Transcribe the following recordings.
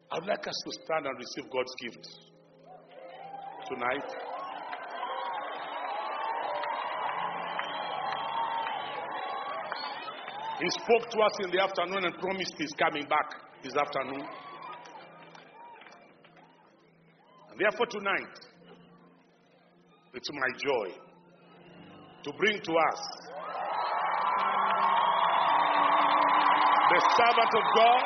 I'd like us to stand and receive God's gift tonight. He spoke to us in the afternoon and promised he's coming back this afternoon. And therefore tonight, it's my joy to bring to us the servant of God.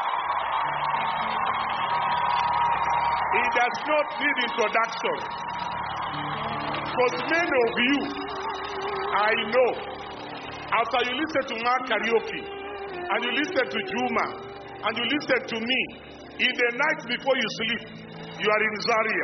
He does not need introduction. Because many of you, I know, after you listen to Mark Karaoke, and you listen to Juma, and you listen to me, in the night before you sleep, you are in Zaria.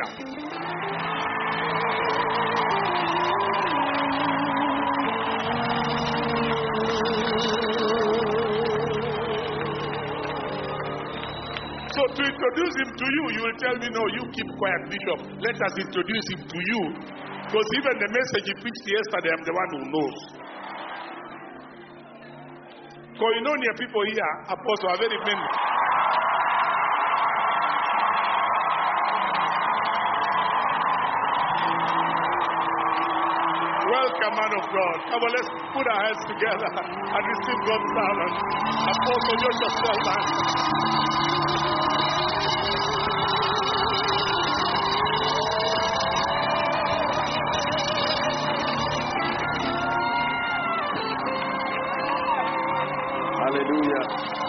So to introduce him to you, you will tell me, no, you keep quiet, Bishop. Let us introduce him to you. Because even the message he preached yesterday, I'm the one who knows. Koinonia people here, Apostle, are very many. Welcome, man of God. Come on, let's put our hands together and receive God's servant, Apostle Joshua Selman. Hallelujah.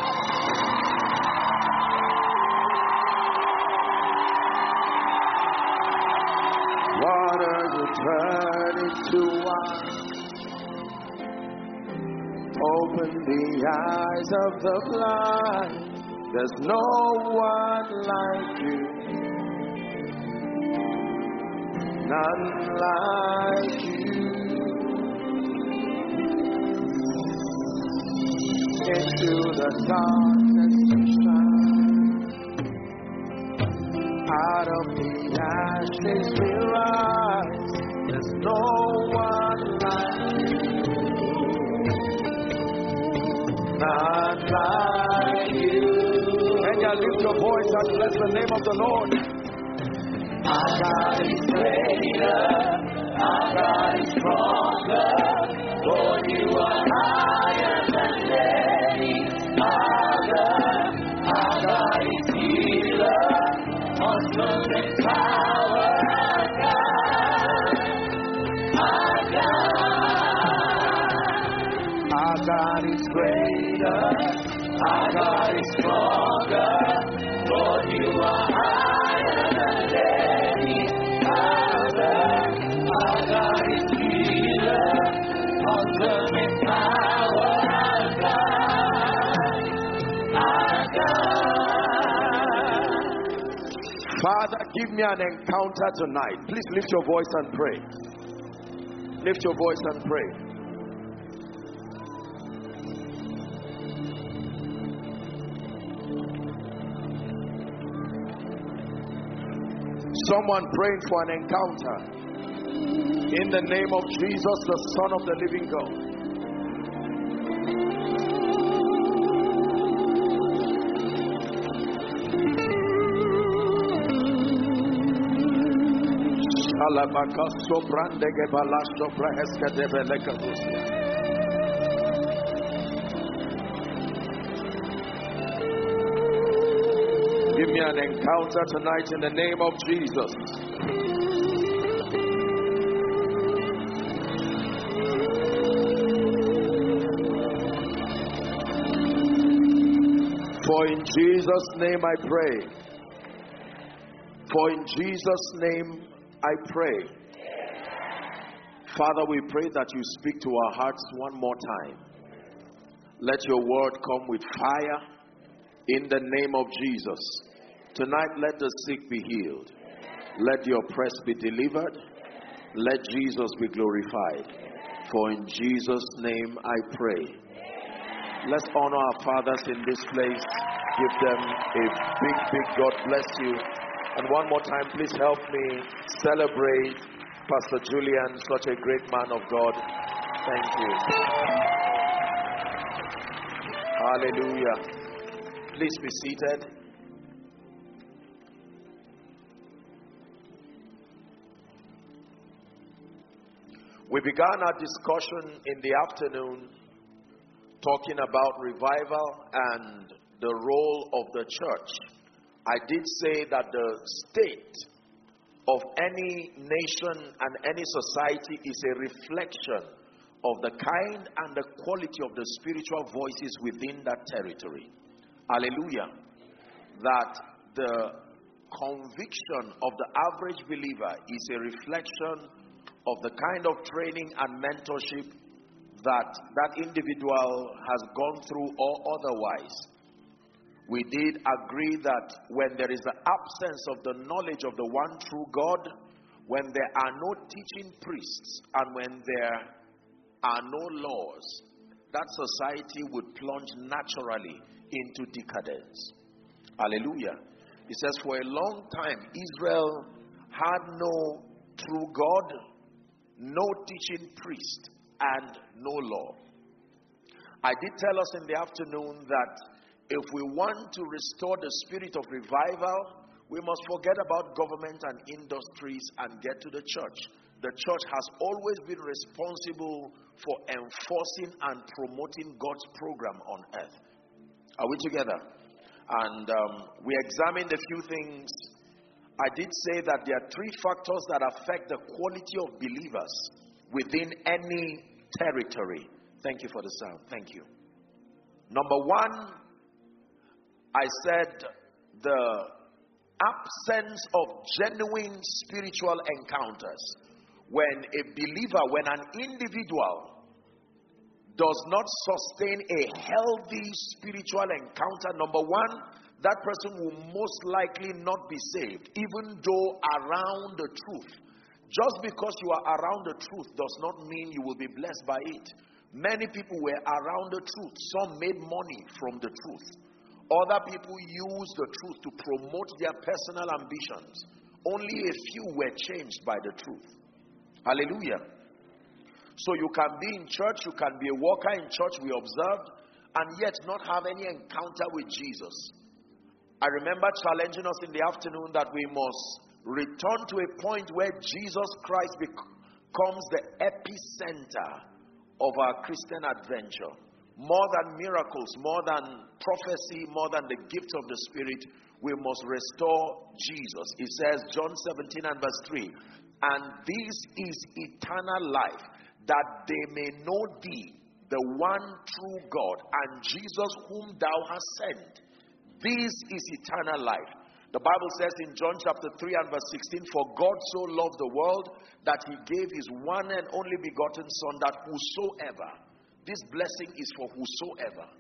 Waters will turn into wine. Open the eyes of the blind. There's no one like you. None like you. Into the darkness you shine. Out of the ashes we rise. There's no one like you. None like you. Can you lift your voice and bless the name of the Lord? Our God is greater. Our God is stronger. Lord, you are higher than any other. Our God is healer, awesome in power. Our God is greater. Our God is stronger. Lord, you are higher than any other. Our God is healer, awesome in power. Our God. Father, give me an encounter tonight. Please lift your voice and pray. Lift your voice and pray. Someone praying for an encounter. In the name of Jesus, the Son of the living God. Give me an encounter tonight in the name of Jesus. For in Jesus' name I pray. For in Jesus' name I pray. Father, we pray that you speak to our hearts one more time. Let your word come with fire in the name of Jesus. Tonight, let the sick be healed. Let the oppressed be delivered. Let Jesus be glorified. For in Jesus' name I pray. Let's honor our fathers in this place. Give them a big God bless you. And one more time, please help me celebrate Pastor Julian, such a great man of God. Thank you. Hallelujah. Please be seated. We began our discussion in the afternoon talking about revival and the role of the church. I did say that the state of any nation and any society is a reflection of the kind and the quality of the spiritual voices within that territory. Hallelujah. That the conviction of the average believer is a reflection of the kind of training and mentorship that individual has gone through or otherwise. We did agree that when there is the absence of the knowledge of the one true God, when there are no teaching priests, and when there are no laws, that society would plunge naturally into decadence. Hallelujah. It says for a long time Israel had no true God, no teaching priest, and no law. I did tell us in the afternoon that if we want to restore the spirit of revival, we must forget about government and industries and get to the church. The church has always been responsible for enforcing and promoting God's program on earth. Are we together? And we examined a few things. I did say that there are three factors that affect the quality of believers within any territory. Thank you for the sound. Thank you. Number one, I said the absence of genuine spiritual encounters. When a believer, when an individual does not sustain a healthy spiritual encounter, number one, that person will most likely not be saved, even though around the truth. Just because you are around the truth does not mean you will be blessed by it. Many people were around the truth. Some made money from the truth. Other people used the truth to promote their personal ambitions. Only a few were changed by the truth. Hallelujah. So you can be in church, you can be a worker in church, we observed, and yet not have any encounter with Jesus. I remember challenging us in the afternoon that we must return to a point where Jesus Christ becomes the epicenter of our Christian adventure. More than miracles, more than prophecy, more than the gifts of the Spirit, we must restore Jesus. It says, John 17 and verse 3, and this is eternal life, that they may know thee, the one true God, and Jesus whom thou hast sent. This is eternal life. The Bible says in John chapter 3 and verse 16, for God so loved the world that he gave his one and only begotten Son, that whosoever, this blessing is for whosoever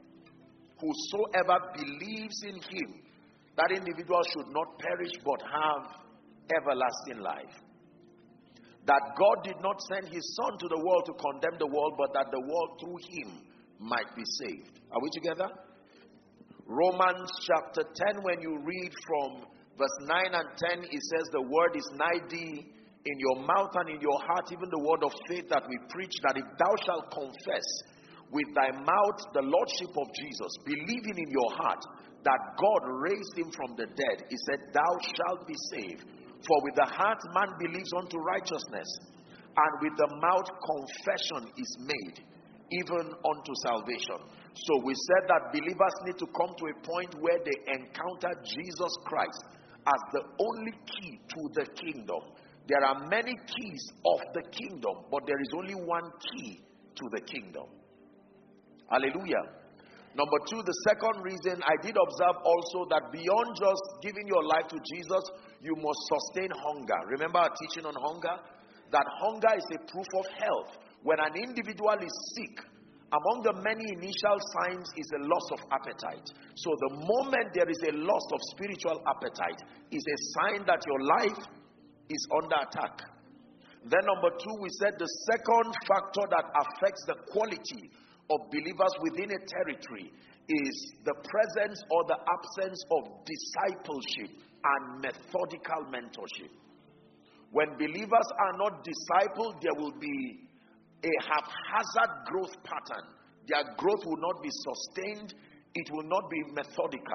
believes in him, that individual should not perish but have everlasting life. That God did not send his Son to the world to condemn the world, but that the world through him might be saved. Are we together? Romans chapter 10, when you read from verse 9 and 10, it says the word is nigh thee, in your mouth and in your heart, even the word of faith that we preach, that if thou shalt confess with thy mouth the lordship of Jesus, believing in your heart that God raised him from the dead, he said, thou shalt be saved. For with the heart man believes unto righteousness, and with the mouth confession is made, even unto salvation. So we said that believers need to come to a point where they encounter Jesus Christ as the only key to the kingdom. There are many keys of the kingdom, but there is only one key to the kingdom. Hallelujah. Number two, the second reason, I did observe also that beyond just giving your life to Jesus, you must sustain hunger. Remember our teaching on hunger? That hunger is a proof of health. When an individual is sick, among the many initial signs is a loss of appetite. So the moment there is a loss of spiritual appetite is a sign that your life is under attack. Then number two, we said the second factor that affects the quality of believers within a territory is the presence or the absence of discipleship and methodical mentorship. When believers are not discipled, there will be a haphazard growth pattern. Their growth will not be sustained. It will not be methodical.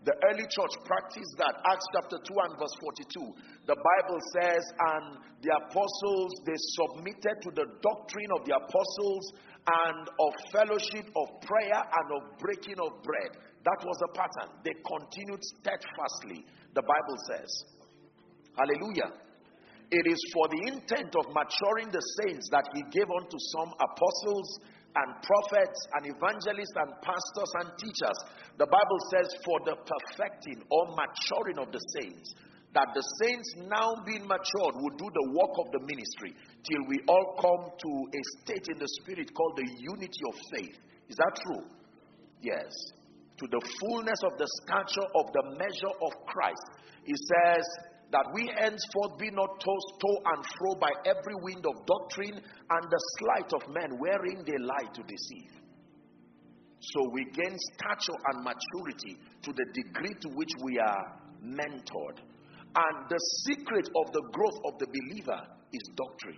The early church practiced that. Acts chapter 2 and verse 42. The Bible says, and the apostles, they submitted to the doctrine of the apostles and of fellowship, of prayer, and of breaking of bread. That was the pattern. They continued steadfastly, the Bible says. Hallelujah. It is for the intent of maturing the saints that he gave unto some apostles and prophets and evangelists and pastors and teachers. The Bible says for the perfecting or maturing of the saints, that the saints now being matured will do the work of the ministry till we all come to a state in the spirit called the unity of faith. Is that true? Yes. To the fullness of the stature of the measure of Christ. He says that we henceforth be not tossed to and fro by every wind of doctrine and the sleight of men wherein they lie to deceive. So we gain stature and maturity to the degree to which we are mentored. And the secret of the growth of the believer is doctrine.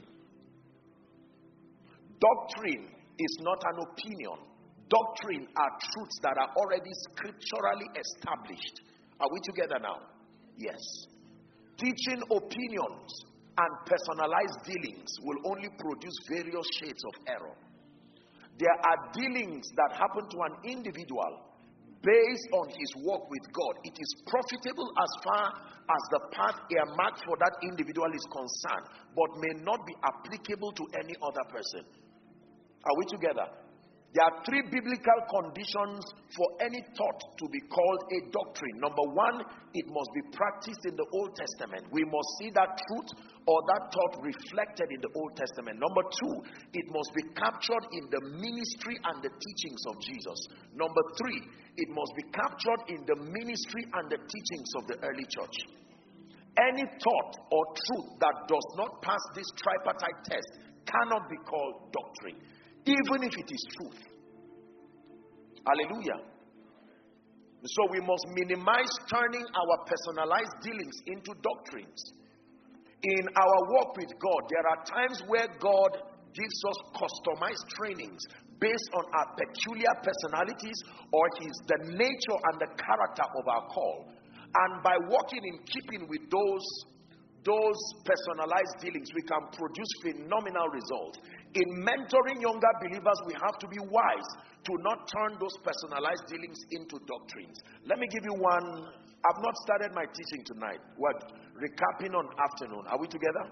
Doctrine is not an opinion. Doctrine are truths that are already scripturally established. Are we together now? Yes. Teaching opinions and personalized dealings will only produce various shades of error. There are dealings that happen to an individual based on his walk with God. It is profitable as far as the path earmarked for that individual is concerned, but may not be applicable to any other person. Are we together? There are three biblical conditions for any thought to be called a doctrine. Number one, it must be practiced in the Old Testament. We must see that truth or that thought reflected in the Old Testament. Number two, it must be captured in the ministry and the teachings of Jesus. Number three, it must be captured in the ministry and the teachings of the early church. Any thought or truth that does not pass this tripartite test cannot be called doctrine, even if it is truth. Hallelujah. So we must minimize turning our personalized dealings into doctrines. In our walk with God, there are times where God gives us customized trainings based on our peculiar personalities or the nature and the character of our call. And by walking in keeping with those personalized dealings, we can produce phenomenal results. In mentoring younger believers, we have to be wise to not turn those personalized dealings into doctrines. Let me give you one. I've not started my teaching tonight. We're recapping on afternoon. Are we together?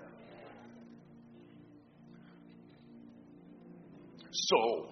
So,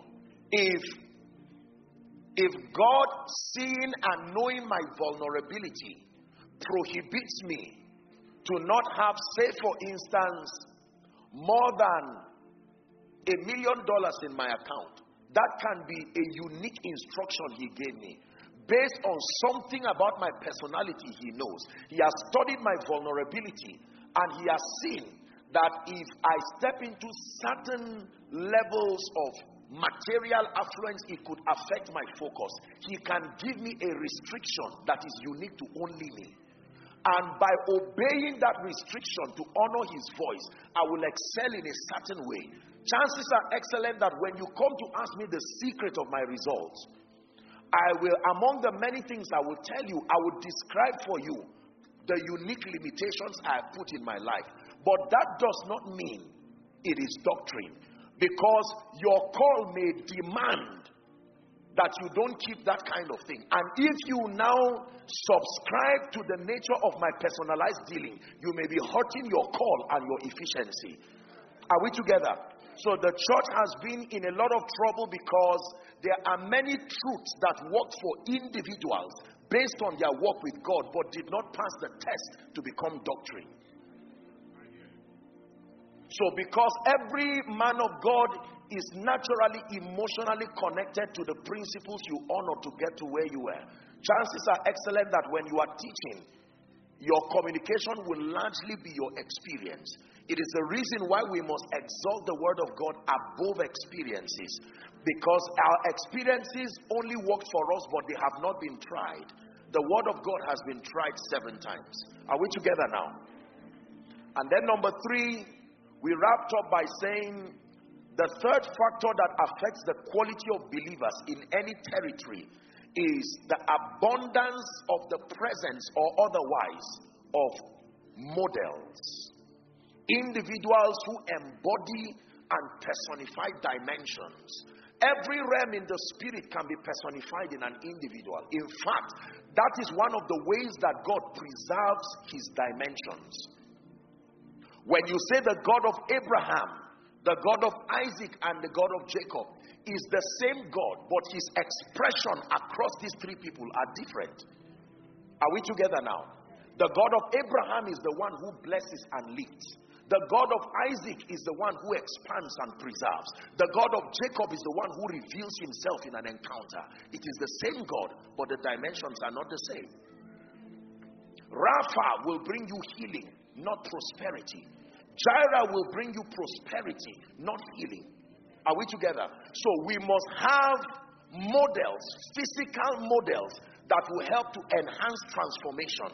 if God, seeing and knowing my vulnerability, prohibits me to not have, say for instance, more than $1 million in my account, that can be a unique instruction he gave me. Based on something about my personality he knows. He has studied my vulnerability and he has seen that if I step into certain levels of material affluence, it could affect my focus. He can give me a restriction that is unique to only me. And by obeying that restriction to honor his voice, I will excel in a certain way. Chances are excellent that when you come to ask me the secret of my results, I will, among the many things I will tell you, I will describe for you the unique limitations I have put in my life. But that does not mean it is doctrine, because your call may demand that you don't keep that kind of thing. And if you now subscribe to the nature of my personalized dealing, you may be hurting your call and your efficiency. Are we together? So the church has been in a lot of trouble because there are many truths that work for individuals based on their walk with God, but did not pass the test to become doctrine. So because every man of God is naturally emotionally connected to the principles you honor to get to where you are, chances are excellent that when you are teaching, your communication will largely be your experience. It is the reason why we must exalt the word of God above experiences, because our experiences only work for us, but they have not been tried. The word of God has been tried 7 times. Are we together now? And then number 3, we wrapped up by saying the third factor that affects the quality of believers in any territory is the abundance of the presence or otherwise of models. Individuals who embody and personify dimensions. Every realm in the spirit can be personified in an individual. In fact, that is one of the ways that God preserves his dimensions. When you say the God of Abraham, the God of Isaac, and the God of Jacob is the same God, but his expression across these three people are different. Are we together now? The God of Abraham is the one who blesses and lifts. The God of Isaac is the one who expands and preserves. The God of Jacob is the one who reveals himself in an encounter. It is the same God, but the dimensions are not the same. Rapha will bring you healing, not prosperity. Jireh will bring you prosperity, not healing. Are we together? So we must have models, physical models that will help to enhance transformation.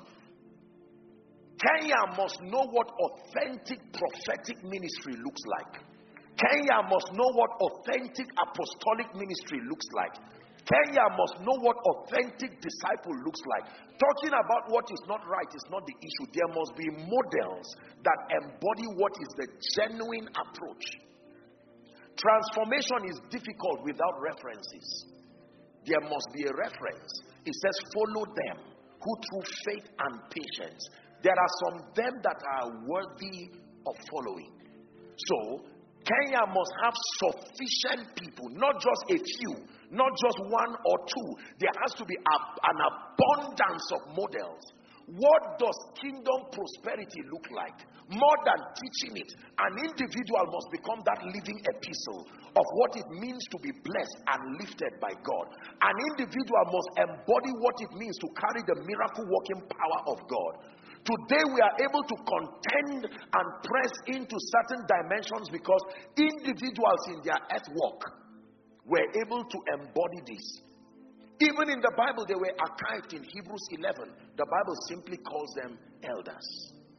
Kenya must know what authentic prophetic ministry looks like. Kenya must know what authentic apostolic ministry looks like. Kenya must know what authentic disciple looks like. Talking about what is not right is not the issue. There must be models that embody what is the genuine approach. Transformation is difficult without references. There must be a reference. It says, follow them who through faith and patience. There are some them that are worthy of following. So, Kenya must have sufficient people, not just a few, not just one or two. There has to be an abundance of models. What does kingdom prosperity look like? More than teaching it, an individual must become that living epistle of what it means to be blessed and lifted by God. An individual must embody what it means to carry the miracle working power of God. Today we are able to contend and press into certain dimensions because individuals in their earth walk were able to embody this. Even in the Bible, they were archived in Hebrews 11. The Bible simply calls them elders.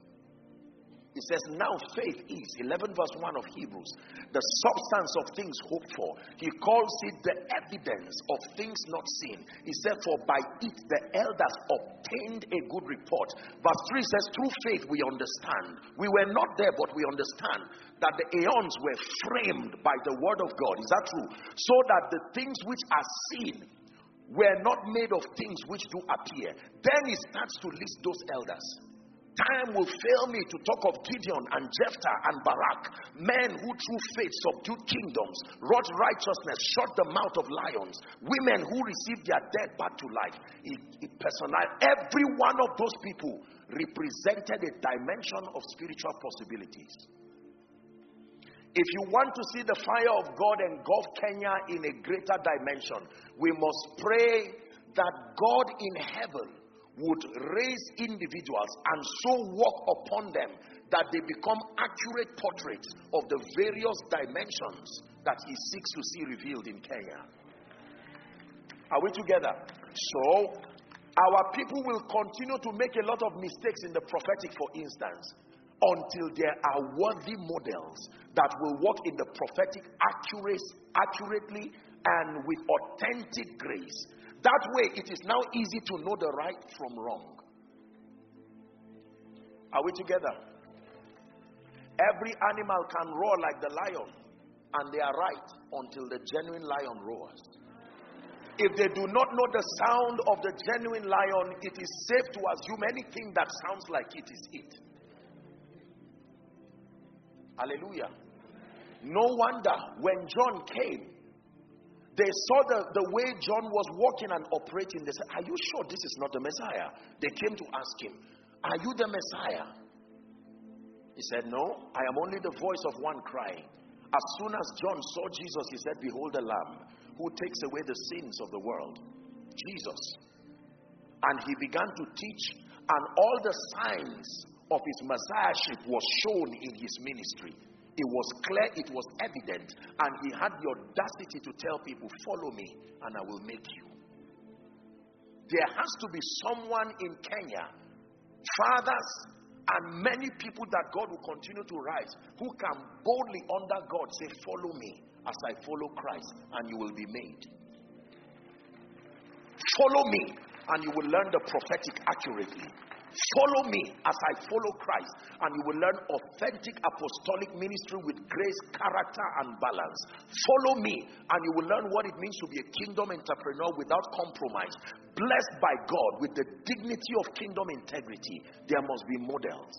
It says, now faith is, 11 verse 1 of Hebrews, the substance of things hoped for. He calls it the evidence of things not seen. He said, for by it the elders obtained a good report. Verse 3 says, through faith we understand. We were not there, but we understand that the aeons were framed by the word of God. Is that true? So that the things which are seen were not made of things which do appear. Then he starts to list those elders. Time will fail me to talk of Gideon and Jephthah and Barak, men who through faith subdued kingdoms, wrought righteousness, shut the mouth of lions, women who received their dead back to life. It personalized. Every one of those people represented a dimension of spiritual possibilities. If you want to see the fire of God engulf Kenya in a greater dimension, we must pray that God in heaven would raise individuals and so work upon them that they become accurate portraits of the various dimensions that he seeks to see revealed in Kenya. Are we together? So, our people will continue to make a lot of mistakes in the prophetic, for instance, until there are worthy models that will work in the prophetic accurately and with authentic grace. That way, it is now easy to know the right from wrong. Are we together? Every animal can roar like the lion, and they are right until the genuine lion roars. If they do not know the sound of the genuine lion, it is safe to assume anything that sounds like it is it. Hallelujah. No wonder when John came, they saw the way John was walking and operating. They said, are you sure this is not the Messiah? They came to ask him, are you the Messiah? He said, no, I am only the voice of one crying. As soon as John saw Jesus, he said, behold the Lamb who takes away the sins of the world. Jesus. And he began to teach, and all the signs of his messiahship was shown in his ministry. It was clear, it was evident, and he had the audacity to tell people, follow me and I will make you. There has to be someone in Kenya, fathers and many people that God will continue to rise, who can boldly under God say, follow me as I follow Christ, and you will be made. Follow me and you will learn the prophetic accurately. Follow me as I follow Christ, and you will learn authentic apostolic ministry with grace, character, and balance. Follow me and you will learn what it means to be a kingdom entrepreneur without compromise, blessed by God with the dignity of kingdom integrity. There must be models.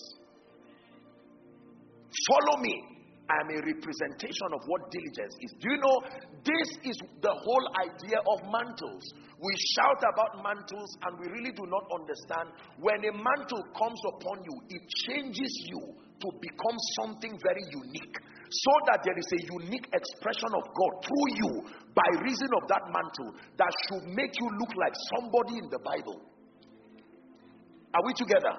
Follow me. I am a representation of what diligence is. Do you know, this is the whole idea of mantles. We shout about mantles and we really do not understand. When a mantle comes upon you, it changes you to become something very unique, so that there is a unique expression of God through you by reason of that mantle that should make you look like somebody in the Bible. Are we together?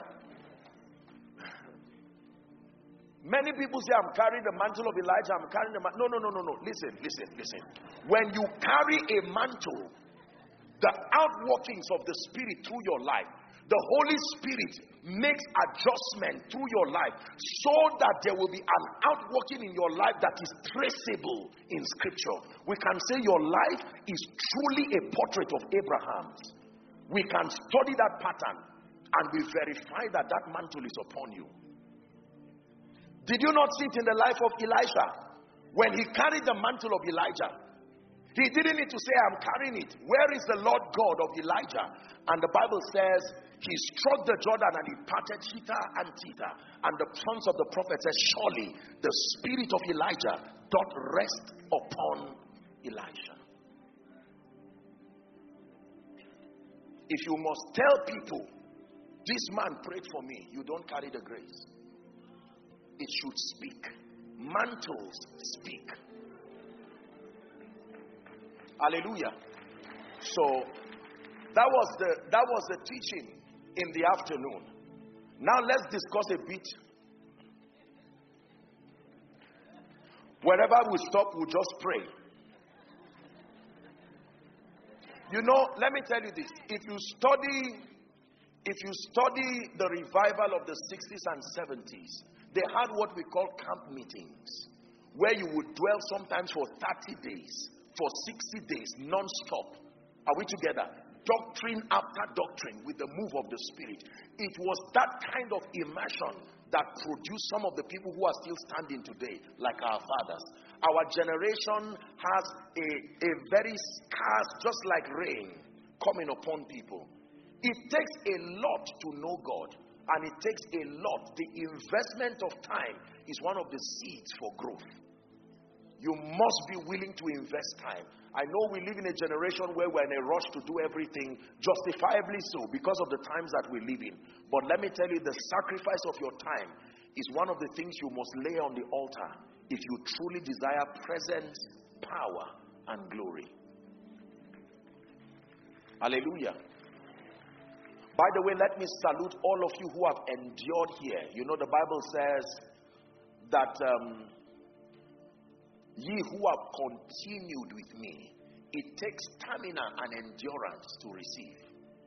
Many people say, I'm carrying the mantle of Elijah, I'm carrying the mantle. No. Listen. When you carry a mantle, the outworkings of the Spirit through your life, the Holy Spirit makes adjustment through your life so that there will be an outworking in your life that is traceable in Scripture. We can say your life is truly a portrait of Abraham's. We can study that pattern and we verify that that mantle is upon you. Did you not see it in the life of Elisha? When he carried the mantle of Elijah, he didn't need to say, I'm carrying it. Where is the Lord God of Elijah? And the Bible says, he struck the Jordan and he parted hither and thither. And the sons of the prophet said, surely the spirit of Elijah doth rest upon Elisha. If you must tell people, this man prayed for me, you don't carry the grace. It should speak. Mantles speak. Hallelujah. So that was the teaching in the afternoon. Now let's discuss a bit. Wherever we stop, we'll just pray. You know, let me tell you this. If you study the revival of the 60s and 70s, they had what we call camp meetings, where you would dwell sometimes for 30 days, for 60 days, non-stop. Are we together? Doctrine after doctrine with the move of the Spirit. It was that kind of immersion that produced some of the people who are still standing today, like our fathers. Our generation has a very scarce, just like rain, coming upon people. It takes a lot to know God. And it takes a lot. The investment of time is one of the seeds for growth. You must be willing to invest time. I know we live in a generation where we're in a rush to do everything, justifiably so, because of the times that we live in. But let me tell you, the sacrifice of your time is one of the things you must lay on the altar if you truly desire presence, power, and glory. Hallelujah. By the way, let me salute all of you who have endured here. You know, the Bible says that ye who have continued with me, it takes stamina and endurance to receive.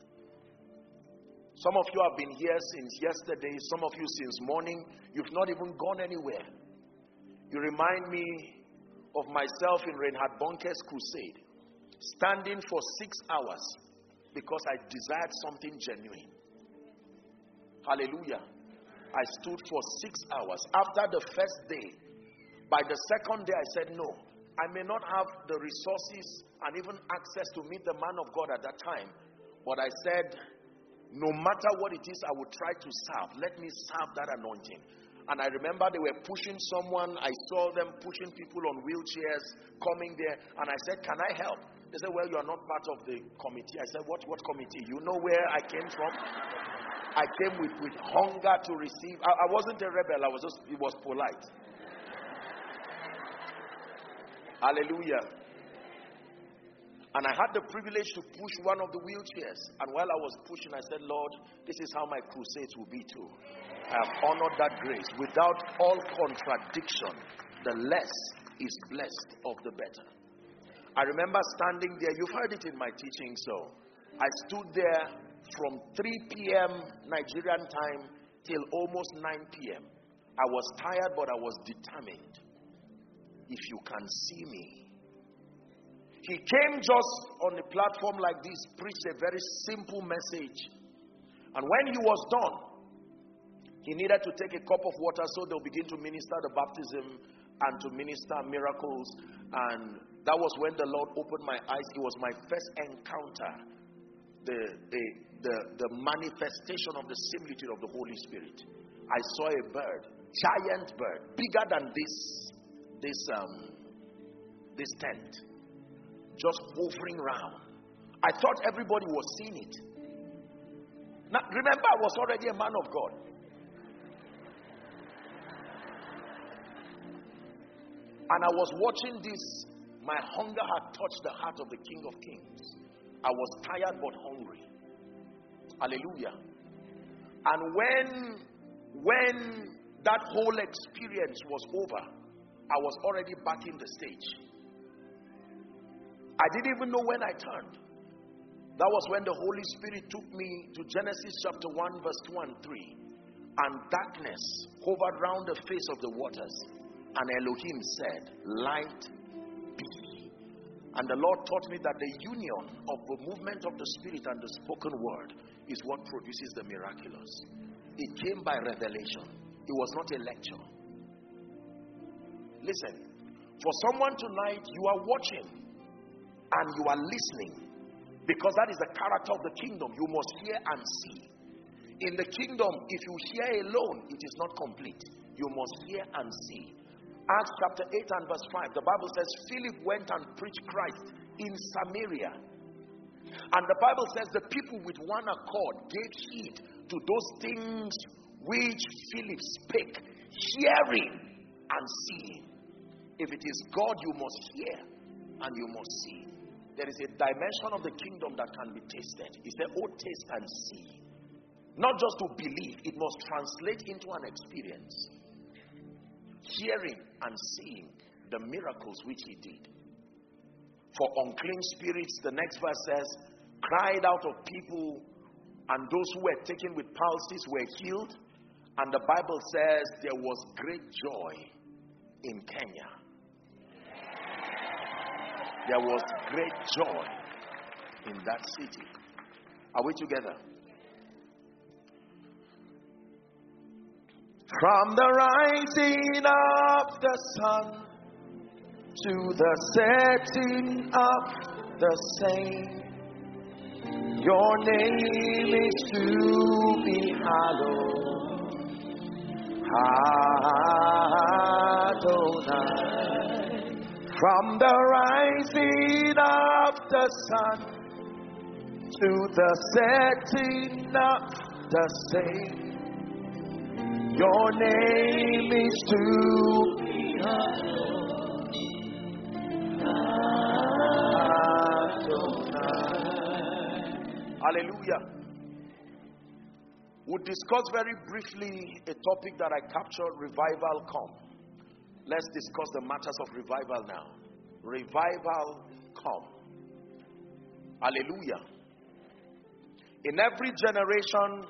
Some of you have been here since yesterday, some of you since morning. You've not even gone anywhere. You remind me of myself in Reinhard Bonke's crusade, standing for 6 hours. Because I desired something genuine. Hallelujah. I stood for 6 hours. After the first day, by the second day I said, no, I may not have the resources and even access to meet the man of God at that time. But I said, no matter what it is, I would try to serve. Let me serve that anointing. And I remember they were pushing someone. I saw them pushing people on wheelchairs coming there. And I said, can I help? They said, well, you are not part of the committee. I said, what committee? You know where I came from? I came with hunger to receive. I wasn't a rebel. It was polite. Hallelujah. And I had the privilege to push one of the wheelchairs. And while I was pushing, I said, Lord, this is how my crusades will be too. I have honored that grace. Without all contradiction, the less is blessed of the better. I remember standing there. You've heard it in my teaching, so I stood there from 3 p.m. Nigerian time till almost 9 p.m. I was tired, but I was determined. If you can see me, He came just on a platform like this, preached a very simple message. And when he was done, he needed to take a cup of water so they'll begin to minister the baptism and to minister miracles. And that was when the Lord opened my eyes. It was my first encounter, the manifestation of the similitude of the Holy Spirit. I saw a bird, giant bird, bigger than this tent, just hovering around. I thought everybody was seeing it. Now, remember, I was already a man of God. And I was watching this. My hunger had touched the heart of the King of Kings. I was tired but hungry. Hallelujah. And when that whole experience was over, I was already back in the stage. I didn't even know when I turned. That was when the Holy Spirit took me to Genesis chapter 1 verse 2 and 3. And darkness hovered round the face of the waters. And Elohim said, light be. And the Lord taught me that the union of the movement of the Spirit and the spoken word is what produces the miraculous. It came by revelation. It was not a lecture. Listen, for someone tonight, you are watching and you are listening, because that is the character of the kingdom. You must hear and see. In the kingdom, if you hear alone, it is not complete. You must hear and see. Acts chapter 8 and verse 5, the Bible says Philip went and preached Christ in Samaria. And the Bible says the people with one accord gave heed to those things which Philip spake, hearing and seeing. If it is God, you must hear and you must see. There is a dimension of the kingdom that can be tasted. He said, oh, taste and see. Not just to believe, it must translate into an experience. Hearing and seeing the miracles which he did. For unclean spirits, the next verse says, cried out of people, and those who were taken with palsies were healed. And the Bible says there was great joy in Kenya. There was great joy in that city. Are we together? From the rising of the sun to the setting of the same, your name is to be hallowed, Adonai. From the rising of the sun to the setting of the same, your name is to be hallowed, Adonai. Hallelujah. We'll discuss very briefly a topic that I captured, revival come. Let's discuss the matters of revival now. Revival come. Hallelujah. In every generation,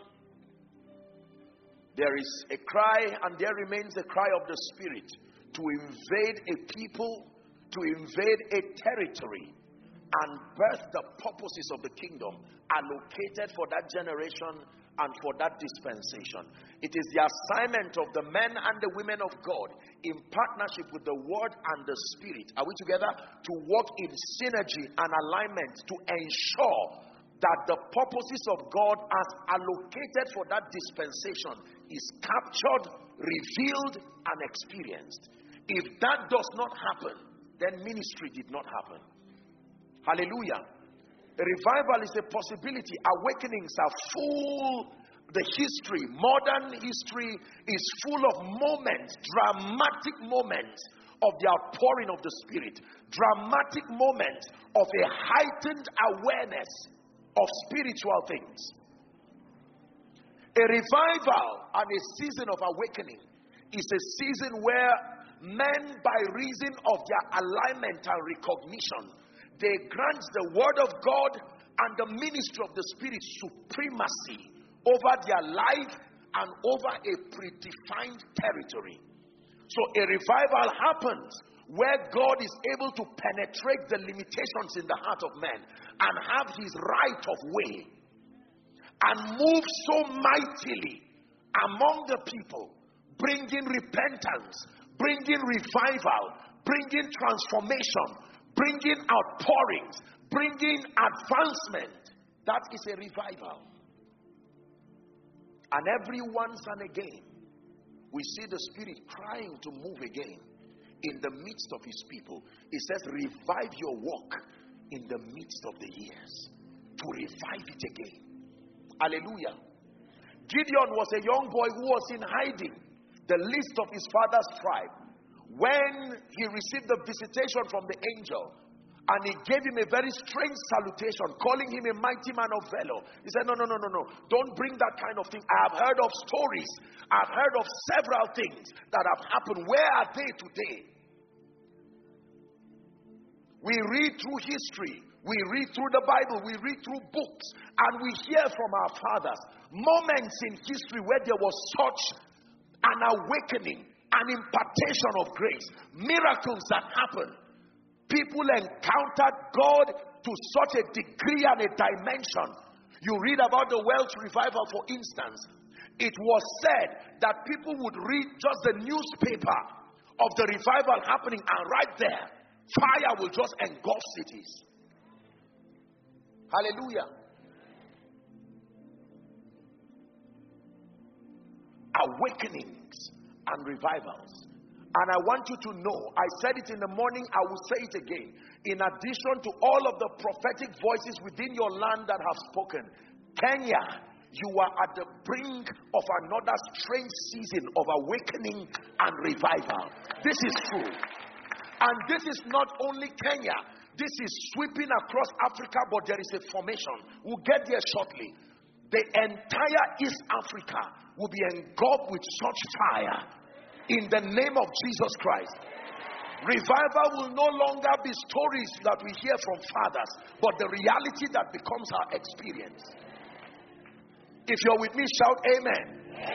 there is a cry, and there remains a cry of the Spirit to invade a people, to invade a territory, and birth the purposes of the kingdom allocated for that generation and for that dispensation. It is the assignment of the men and the women of God in partnership with the Word and the Spirit. Are we together? To work in synergy and alignment to ensure that the purposes of God as allocated for that dispensation is captured, revealed, and experienced. If that does not happen, then ministry did not happen. Hallelujah. A revival is a possibility. Awakenings are full. The history, modern history, is full of moments, dramatic moments of the outpouring of the Spirit. Dramatic moments of a heightened awareness of spiritual things. A revival and a season of awakening is a season where men, by reason of their alignment and recognition, they grant the word of God and the ministry of the Spirit supremacy over their life and over a predefined territory. So a revival happens where God is able to penetrate the limitations in the heart of man and have his right of way and move so mightily among the people, bringing repentance, bringing revival, bringing transformation, bringing outpourings, bringing advancement. That is a revival. And every once and again, we see the Spirit crying to move again in the midst of his people. He says, revive your work in the midst of the years. To revive it again. Hallelujah. Gideon was a young boy who was in hiding, the least of his father's tribe. When he received the visitation from the angel, and he gave him a very strange salutation, calling him a mighty man of valor. He said, no. Don't bring that kind of thing. I have heard of stories. I've heard of several things that have happened. Where are they today? We read through history. We read through the Bible. We read through books. And we hear from our fathers moments in history where there was such an awakening, an impartation of grace, miracles that happened. People encountered God to such a degree and a dimension. You read about the Welsh revival, for instance. It was said that people would read just the newspaper of the revival happening, and right there, fire will just engulf cities. Hallelujah. Awakenings and revivals. And I want you to know, I said it in the morning, I will say it again. In addition to all of the prophetic voices within your land that have spoken, Kenya, you are at the brink of another strange season of awakening and revival. This is true. And this is not only Kenya. This is sweeping across Africa, but there is a formation. We'll get there shortly. The entire East Africa will be engulfed with such fire. In the name of Jesus Christ. Revival will no longer be stories that we hear from fathers, but the reality that becomes our experience. If you're with me, shout amen.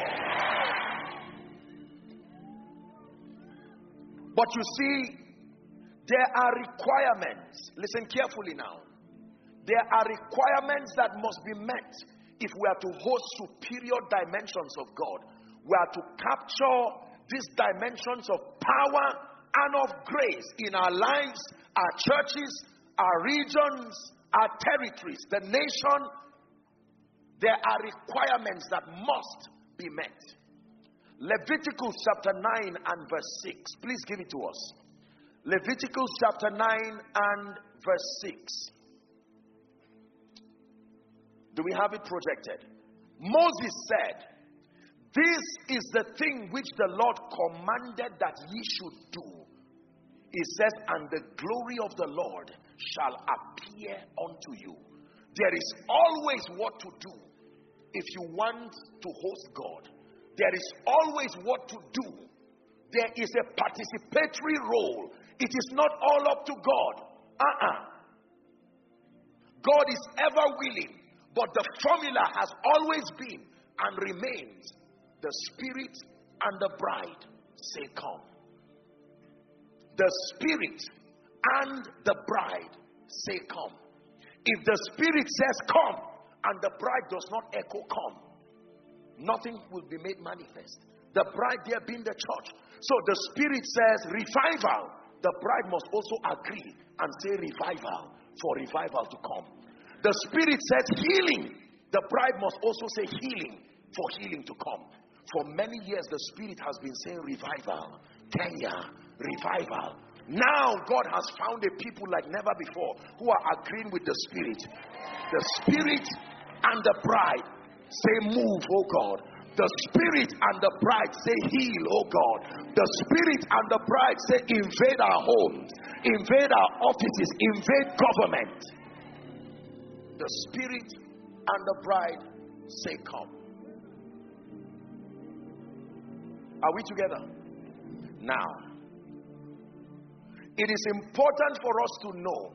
But you see, there are requirements. Listen carefully now. There are requirements that must be met if we are to host superior dimensions of God. We are to capture these dimensions of power and of grace in our lives, our churches, our regions, our territories, the nation. There are requirements that must be met. Leviticus chapter 9 and verse 6. Please give it to us. Leviticus chapter 9 and verse 6. Do we have it projected? Moses said, this is the thing which the Lord commanded that ye should do. He says, and the glory of the Lord shall appear unto you. There is always what to do if you want to host God. There is always what to do. There is a participatory role. It is not all up to God. God is ever willing, but the formula has always been and remains, the Spirit and the bride say come. The Spirit and the bride say come. If the Spirit says come and the bride does not echo come, nothing will be made manifest. The bride there being the church. So the Spirit says revival. The bride must also agree and say revival for revival to come. The Spirit says healing. The bride must also say healing for healing to come. For many years the Spirit has been saying revival. Kenya, revival. Now God has found a people like never before who are agreeing with the Spirit. The Spirit and the bride say move, oh God. The Spirit and the bride say heal, oh God. The Spirit and the bride say invade our homes, invade our offices, invade government. The Spirit and the bride say come. Are we together? Now, it is important for us to know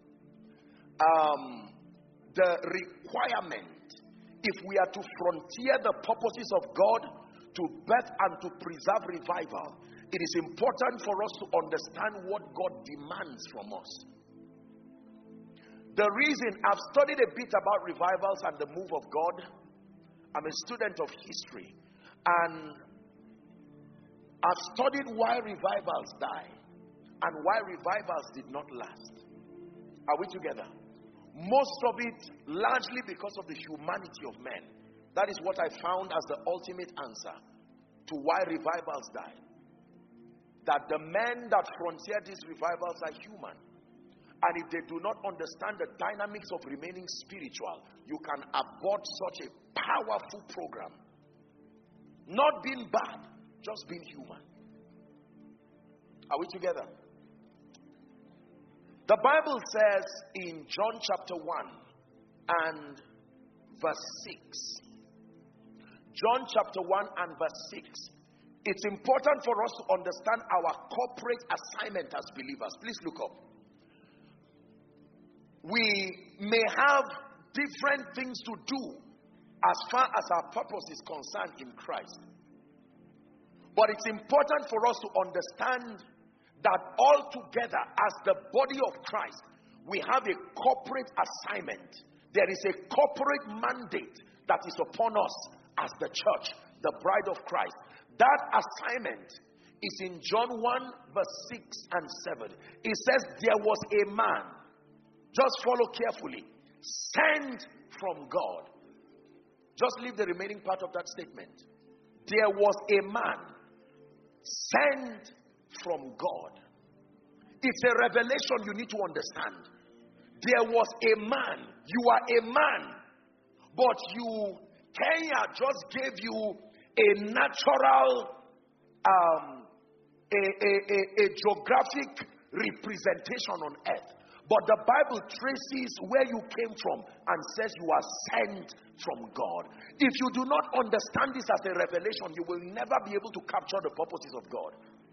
the requirement if we are to frontier the purposes of God to birth and to preserve revival. it is important for us to understand what God demands from us. The reason I've studied a bit about revivals and the move of God, I'm a student of history, and I've studied why revivals die and why revivals did not last. Are we together? Most of it largely because of the humanity of men. That is what I found as the ultimate answer to why revivals die. That the men that frontier these revivals are human. And if they do not understand the dynamics of remaining spiritual, you can abort such a powerful program. Not being bad, just being human. Are we together? The Bible says in John chapter 1 and verse 6. John chapter 1 and verse 6. It's important for us to understand our corporate assignment as believers. Please look up. We may have different things to do as far as our purpose is concerned in Christ. But it's important for us to understand that all together as the body of Christ, we have a corporate assignment. There is a corporate mandate that is upon us as the church, the bride of Christ. That assignment is in John 1 verse 6 and 7. It says there was a man, just follow carefully, sent from God. Just leave the remaining part of that statement. There was a man sent from God. It's a revelation you need to understand. There was a man. You are a man. But Kenya just gave you a natural, a geographic representation on earth. But the Bible traces where you came from and says you are sent from God. If you do not understand this as a revelation, you will never be able to capture the purposes of God.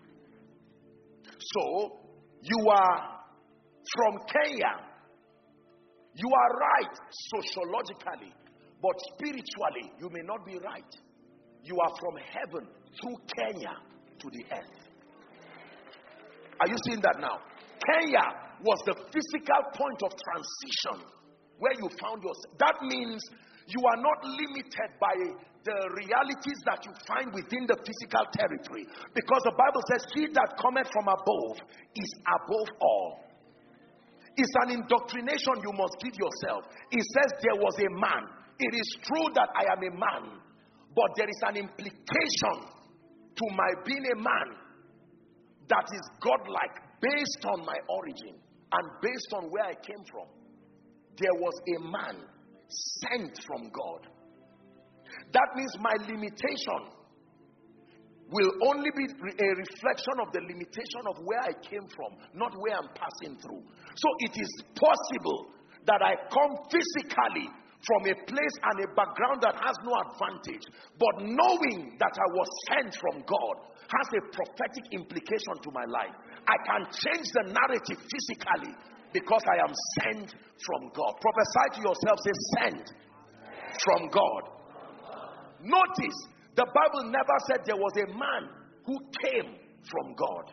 So, you are from Kenya. You are right sociologically, but spiritually, you may not be right. You are from heaven through Kenya to the earth. Are you seeing that now? Kenya was the physical point of transition where you found yourself. That means you are not limited by the realities that you find within the physical territory. Because the Bible says, he that cometh from above is above all. It's an indoctrination you must give yourself. It says there was a man. It is true that I am a man, but there is an implication to my being a man that is godlike based on my origin and based on where I came from. There was a man sent from God. That means my limitation will only be a reflection of the limitation of where I came from, not where I'm passing through. So it is possible that I come physically from a place and a background that has no advantage, but knowing that I was sent from God has a prophetic implication to my life. I can change the narrative physically because I am sent from God. Prophesy to yourself, say sent from God. Notice, the Bible never said there was a man who came from God.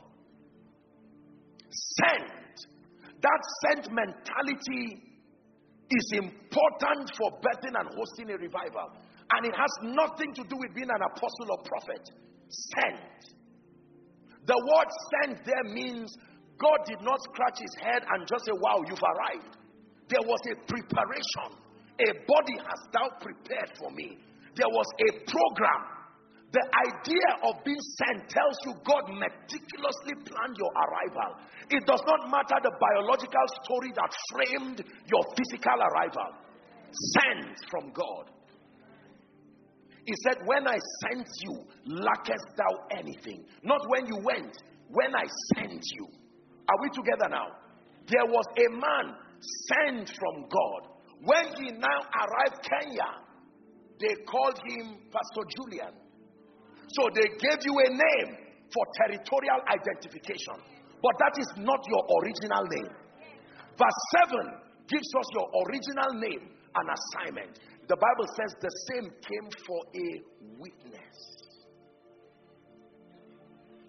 Sent. That sent mentality is important for birthing and hosting a revival. And it has nothing to do with being an apostle or prophet. Sent. The word sent there means God did not scratch his head and just say, wow, you've arrived. There was a preparation. A body hast thou prepared for me. There was a program. The idea of being sent tells you God meticulously planned your arrival. It does not matter the biological story that framed your physical arrival. Sent from God. He said, when I sent you, lackest thou anything? Not when you went, when I sent you. Are we together now? There was a man sent from God. When he now arrived Kenya, they called him Pastor Julian. So they gave you a name for territorial identification. But that is not your original name. Verse 7 gives us your original name and assignment. The Bible says the same came for a witness.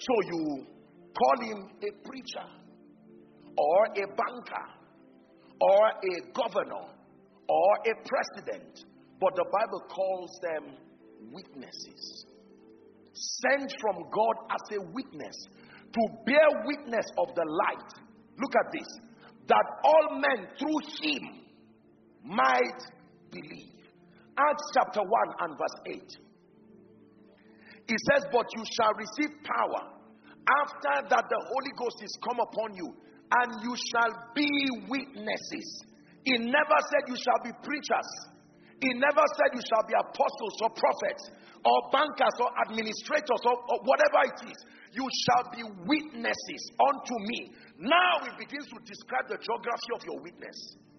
So you call him a preacher, or a banker, or a governor, or a president, but the Bible calls them witnesses. Sent from God as a witness to bear witness of the light. Look at this. That all men through him might believe. Acts chapter 1 and verse 8. It says, but you shall receive power after that the Holy Ghost is come upon you, and you shall be witnesses. He never said you shall be preachers. He never said you shall be apostles or prophets or bankers or administrators or whatever it is. You shall be witnesses unto me. Now it begins to describe the geography of your witness.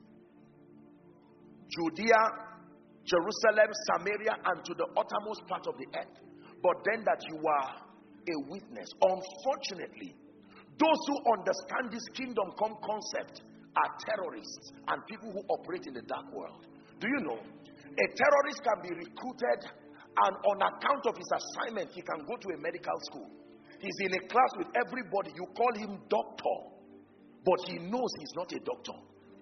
Judea, Jerusalem, Samaria, and to the uttermost part of the earth. But then that you are a witness. Unfortunately, those who understand this kingdom come concept are terrorists and people who operate in the dark world. Do you know? A terrorist can be recruited, and on account of his assignment, he can go to a medical school. He's in a class with everybody. You call him doctor, but he knows he's not a doctor.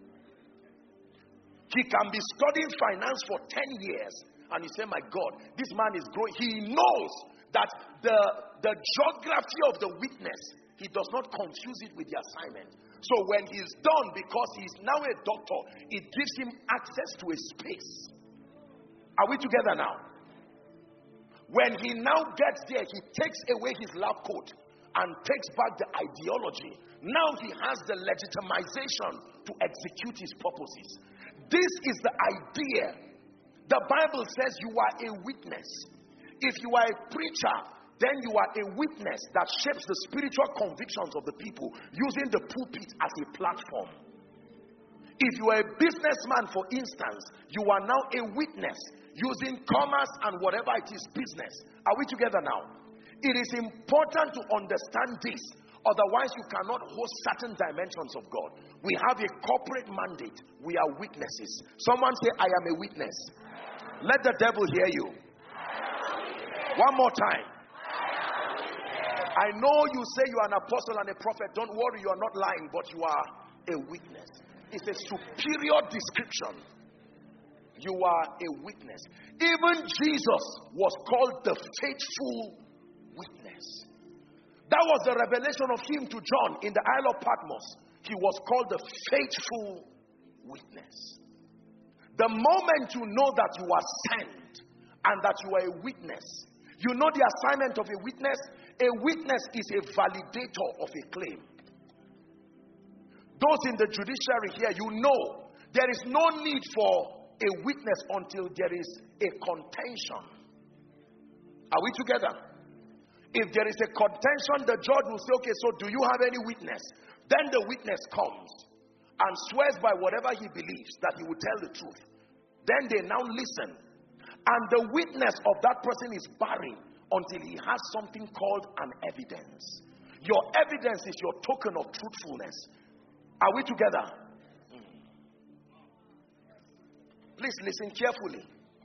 He can be studying finance for 10 years, and you say, my God, this man is growing. He knows that the geography of the witness, he does not confuse it with the assignment. So when he's done, because he's now a doctor, it gives him access to a space. Are we together now? When he now gets there, he takes away his lab coat and takes back the ideology. Now he has the legitimization to execute his purposes. This is the idea. The Bible says you are a witness. If you are a preacher, then you are a witness that shapes the spiritual convictions of the people, using the pulpit as a platform. If you are a businessman, for instance, you are now a witness, using commerce and whatever it is business. Are we together now? It is important to understand this. Otherwise, you cannot host certain dimensions of God. We have a corporate mandate. We are witnesses. Someone say, I am a witness. Let the devil hear you. One more time. I know you say you are an apostle and a prophet. Don't worry, you are not lying, but you are a witness. It's a superior description. You are a witness. Even Jesus was called the faithful witness. That was the revelation of him to John in the Isle of Patmos. He was called the faithful witness. The moment you know that you are sent and that you are a witness, you know the assignment of a witness. A witness is a validator of a claim. Those in the judiciary here, you know there is no need for a witness until there is a contention. Are we together? If there is a contention, the judge will say, okay, so do you have any witness? Then the witness comes and swears by whatever he believes that he will tell the truth. Then they now listen. And the witness of that person is barren until he has something called an evidence. Your evidence is your token of truthfulness. Are we together? Please listen carefully.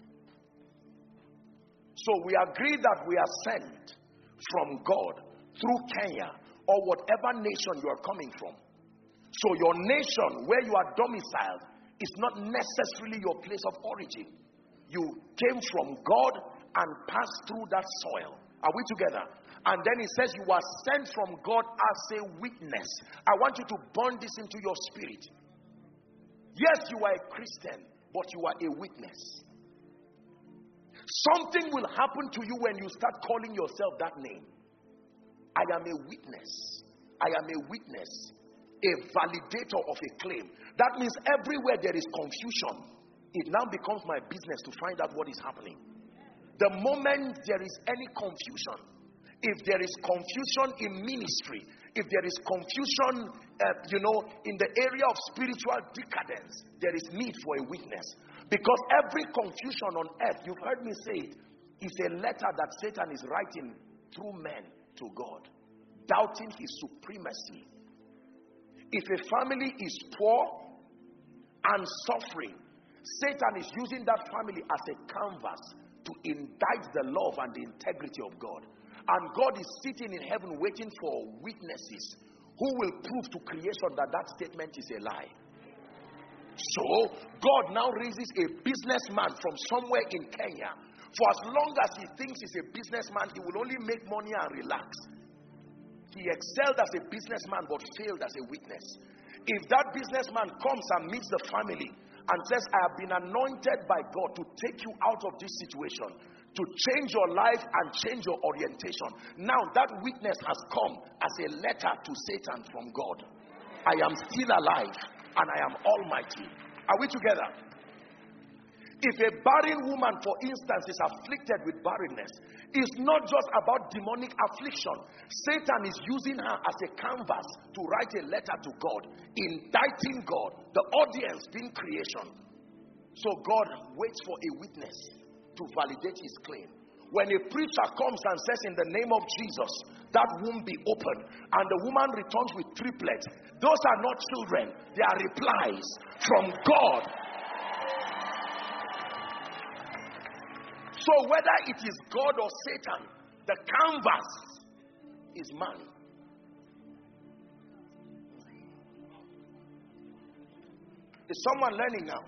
So we agree that we are sent from God through Kenya or whatever nation you are coming from. So your nation where you are domiciled is not necessarily your place of origin. You came from God and passed through that soil. Are we together? And then it says you are sent from God as a witness. I want you to burn this into your spirit. Yes, you are a Christian, but you are a witness. Something will happen to you when you start calling yourself that name. I am a witness. I am a witness. A validator of a claim. That means everywhere there is confusion, it now becomes my business to find out what is happening. The moment there is any confusion, if there is confusion in ministry, if there is confusion, in the area of spiritual decadence, there is need for a witness. Because every confusion on earth, you've heard me say it, is a letter that Satan is writing through men to God, doubting his supremacy. If a family is poor and suffering, Satan is using that family as a canvas to indict the love and the integrity of God. And God is sitting in heaven waiting for witnesses who will prove to creation that that statement is a lie. So, God now raises a businessman from somewhere in Kenya. For as long as he thinks he's a businessman, he will only make money and relax. He excelled as a businessman but failed as a witness. If that businessman comes and meets the family and says, I have been anointed by God to take you out of this situation, to change your life and change your orientation. Now that witness has come as a letter to Satan from God. I am still alive and I am almighty. Are we together? If a barren woman, for instance, is afflicted with barrenness, it's not just about demonic affliction. Satan is using her as a canvas to write a letter to God, indicting God, the audience being creation. So God waits for a witness to validate his claim. When a preacher comes and says, in the name of Jesus, that womb be open, and the woman returns with triplets, those are not children, they are replies from God. So whether it is God or Satan, the canvas is man. Is someone learning now?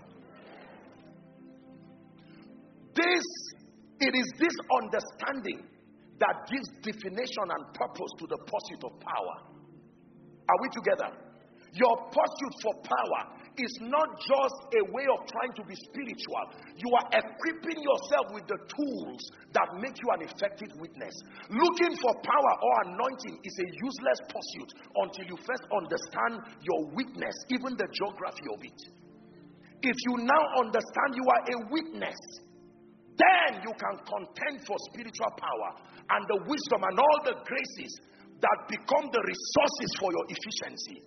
It is this understanding that gives definition and purpose to the pursuit of power. Are we together? Your pursuit for power is not just a way of trying to be spiritual. You are equipping yourself with the tools that make you an effective witness. Looking for power or anointing is a useless pursuit until you first understand your witness, even the geography of it. If you now understand you are a witness, then you can contend for spiritual power and the wisdom and all the graces that become the resources for your efficiency.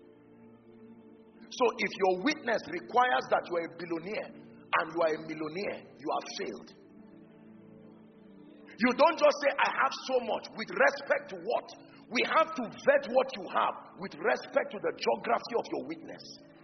So if your witness requires that you are a billionaire and you are a millionaire, you have failed. You don't just say, I have so much, with respect to what? We have to vet what you have with respect to the geography of your witness.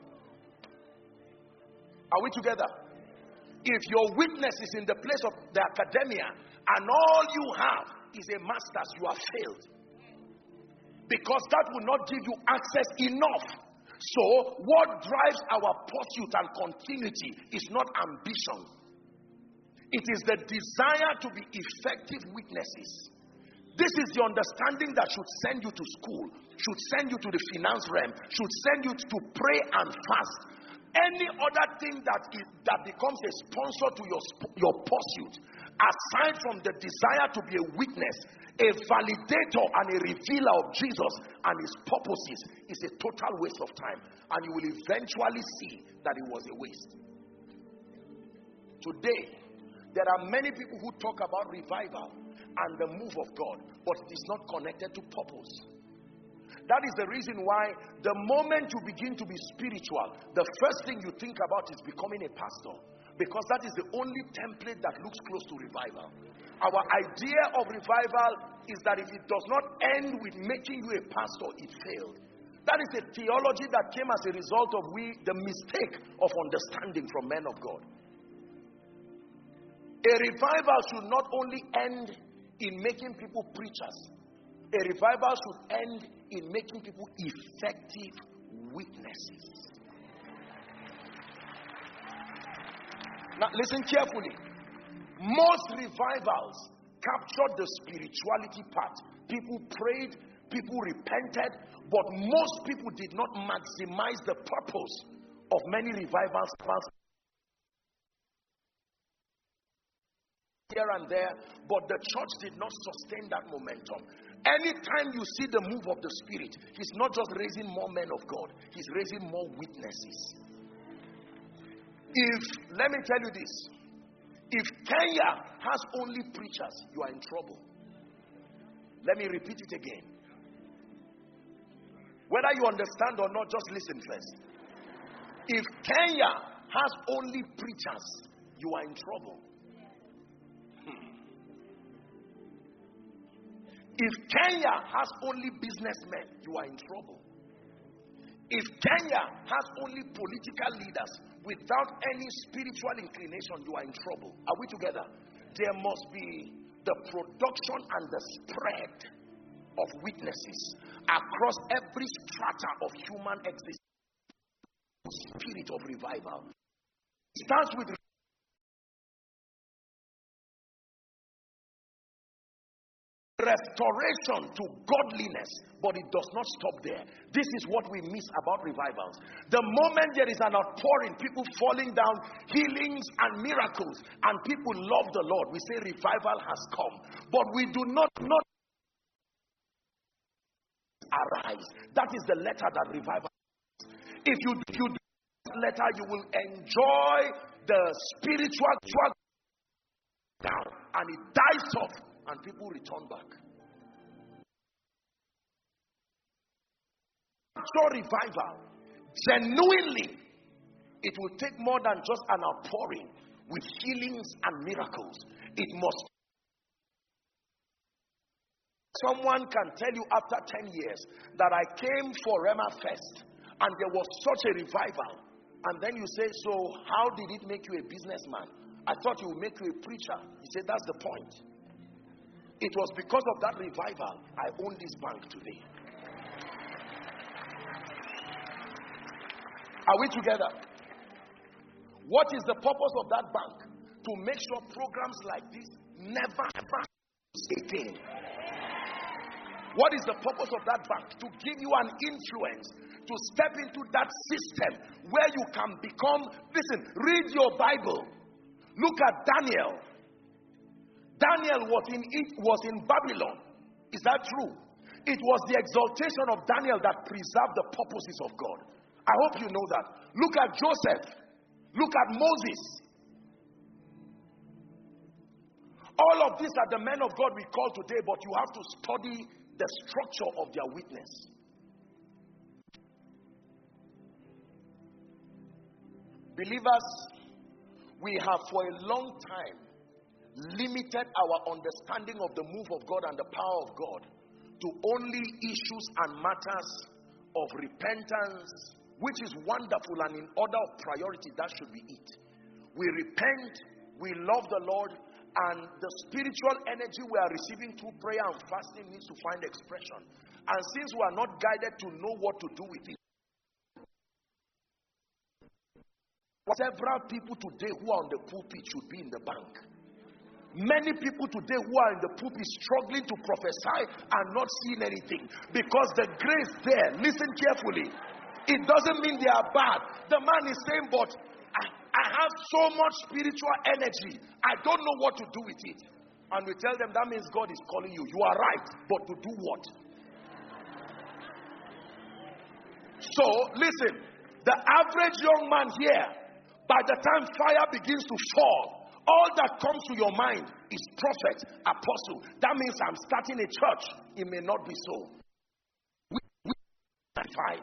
Are we together? If your witness is in the place of the academia and all you have is a master's, you have failed. Because that will not give you access enough. So what drives our pursuit and continuity is not ambition. It is the desire to be effective witnesses. This is the understanding that should send you to school, should send you to the finance realm, should send you to pray and fast. Any other thing that becomes a sponsor to your pursuit, aside from the desire to be a witness, a validator and a revealer of Jesus and his purposes, is a total waste of time. And you will eventually see that it was a waste. Today, there are many people who talk about revival and the move of God, but it is not connected to purpose. That is the reason why the moment you begin to be spiritual, the first thing you think about is becoming a pastor. Because that is the only template that looks close to revival. Our idea of revival is that if it does not end with making you a pastor, it failed. That is a theology that came as a result of the mistake of understanding from men of God. A revival should not only end in making people preachers. A revival should end in making people effective witnesses. Now listen carefully. Most revivals captured the spirituality part. People prayed, people repented, but most people did not maximize the purpose of many revivals here and there, but the church did not sustain that momentum. Anytime you see the move of the Spirit, he's not just raising more men of God, he's raising more witnesses. Let me tell you this, if Kenya has only preachers, you are in trouble. Let me repeat it again. Whether you understand or not, just listen first. If Kenya has only preachers, you are in trouble. If Kenya has only businessmen, you are in trouble. If Kenya has only political leaders without any spiritual inclination, you are in trouble. Are we together? There must be the production and the spread of witnesses across every strata of human existence. Spirit of revival. It starts with restoration to godliness, but it does not stop there. This is what we miss about revivals. The moment there is an outpouring, people falling down, healings and miracles, and people love the Lord, we say revival has come. But we do not arise. That is the letter that revival. If you do that letter, you will enjoy the spiritual down, and it dies off, and people return back. Revival, genuinely, it will take more than just an outpouring with healings and miracles. It must. Someone can tell you after 10 years that I came for Rema Fest and there was such a revival, and then you say, so how did it make you a businessman? I thought it would make you a preacher. He said, that's the point. It was because of that revival I own this bank today. Are we together? What is the purpose of that bank? To make sure programs like this never happen again. What is the purpose of that bank? To give you an influence, to step into that system where you can become, listen, read your Bible. Look at Daniel. Daniel was in Babylon. Is that true? It was the exaltation of Daniel that preserved the purposes of God. I hope you know that. Look at Joseph. Look at Moses. All of these are the men of God we call today, but you have to study the structure of their witness. Believers, we have for a long time limited our understanding of the move of God and the power of God to only issues and matters of repentance, which is wonderful, and in order of priority, that should be it. We repent, we love the Lord, and the spiritual energy we are receiving through prayer and fasting needs to find expression. And since we are not guided to know what to do with it, several people today who are on the pulpit should be in the bank. Many people today who are in the pulpit struggling to prophesy and not seeing anything, because the grace there, listen carefully, it doesn't mean they are bad. The man is saying, but I have so much spiritual energy, I don't know what to do with it. And we tell them that means God is calling you. You are right, but to do what? So listen, the average young man here, by the time fire begins to fall, all that comes to your mind is prophet, apostle. That means I'm starting a church. It may not be so. We fight.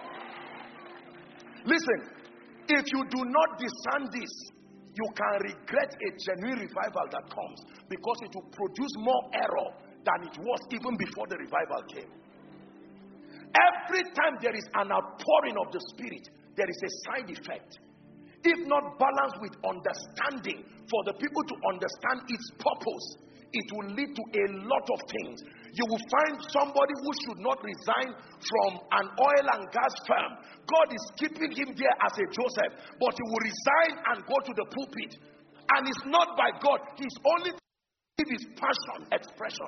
Listen, if you do not discern this, you can regret a genuine revival that comes, because it will produce more error than it was even before the revival came. Every time there is an outpouring of the Spirit, there is a side effect. If not balanced with understanding, for the people to understand its purpose, it will lead to a lot of things. You will find somebody who should not resign from an oil and gas firm. God is keeping him there as a Joseph, but he will resign and go to the pulpit. And it's not by God. He's only to give his passion expression.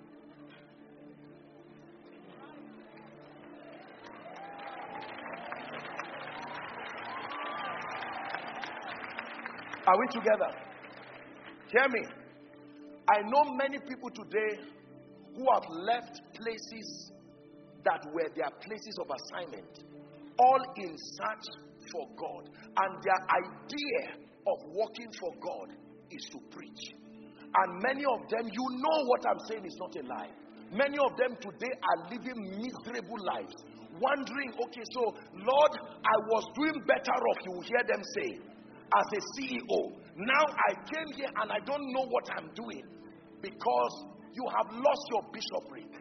Are we together? Hear me. I know many people today who have left places that were their places of assignment, all in search for God. And their idea of working for God is to preach. And many of them, you know what I'm saying is not a lie. Many of them today are living miserable lives, wondering, okay, so Lord, I was doing better off, you will hear them say, as a CEO. Now I came here and I don't know what I'm doing, because you have lost your bishopric.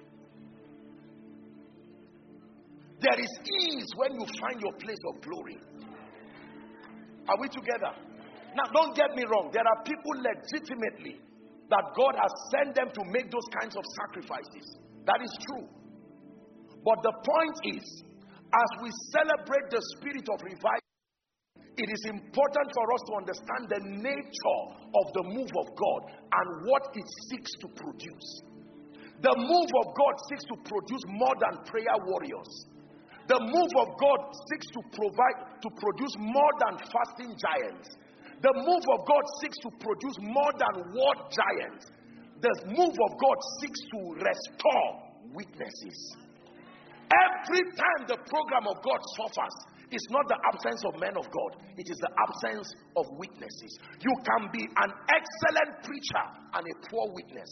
There is ease when you find your place of glory. Are we together? Now don't get me wrong, there are people legitimately that God has sent them to make those kinds of sacrifices. That is true. But the point is, as we celebrate the spirit of revival, it is important for us to understand the nature of the move of God and what it seeks to produce. The move of God seeks to produce more than prayer warriors. The move of God seeks to produce more than fasting giants. The move of God seeks to produce more than war giants. The move of God seeks to restore witnesses. Every time the program of God suffers, it's not the absence of men of God, it is the absence of witnesses. You can be an excellent preacher and a poor witness.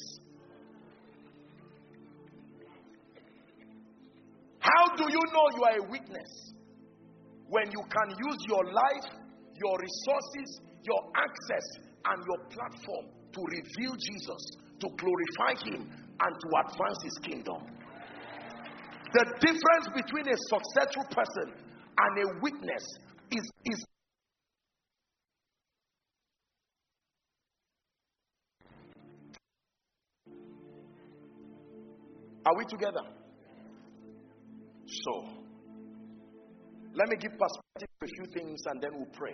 How do you know you are a witness? When you can use your life, your resources, your access, and your platform to reveal Jesus, to glorify Him, and to advance His kingdom. The difference between a successful person and a witness is Are we together? So, let me give perspective to a few things and then we'll pray.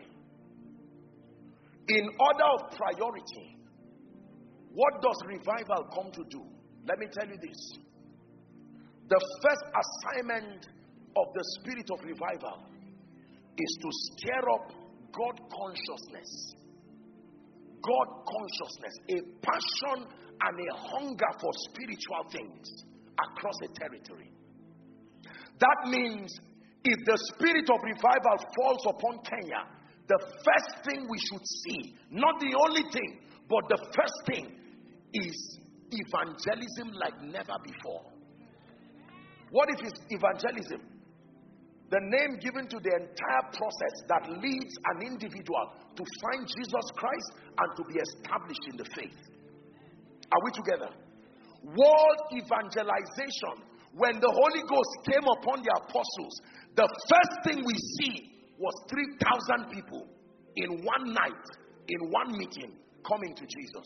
In order of priority, what does revival come to do? Let me tell you this. The first assignment of the spirit of revival is to stir up God consciousness. God consciousness, a passion and a hunger for spiritual things across a territory. That means if the spirit of revival falls upon Kenya, the first thing we should see, not the only thing, but the first thing is evangelism like never before. What if it's evangelism? The name given to the entire process that leads an individual to find Jesus Christ and to be established in the faith. Are we together? World evangelization. When the Holy Ghost came upon the apostles, the first thing we see was 3,000 people in one night, in one meeting, coming to Jesus.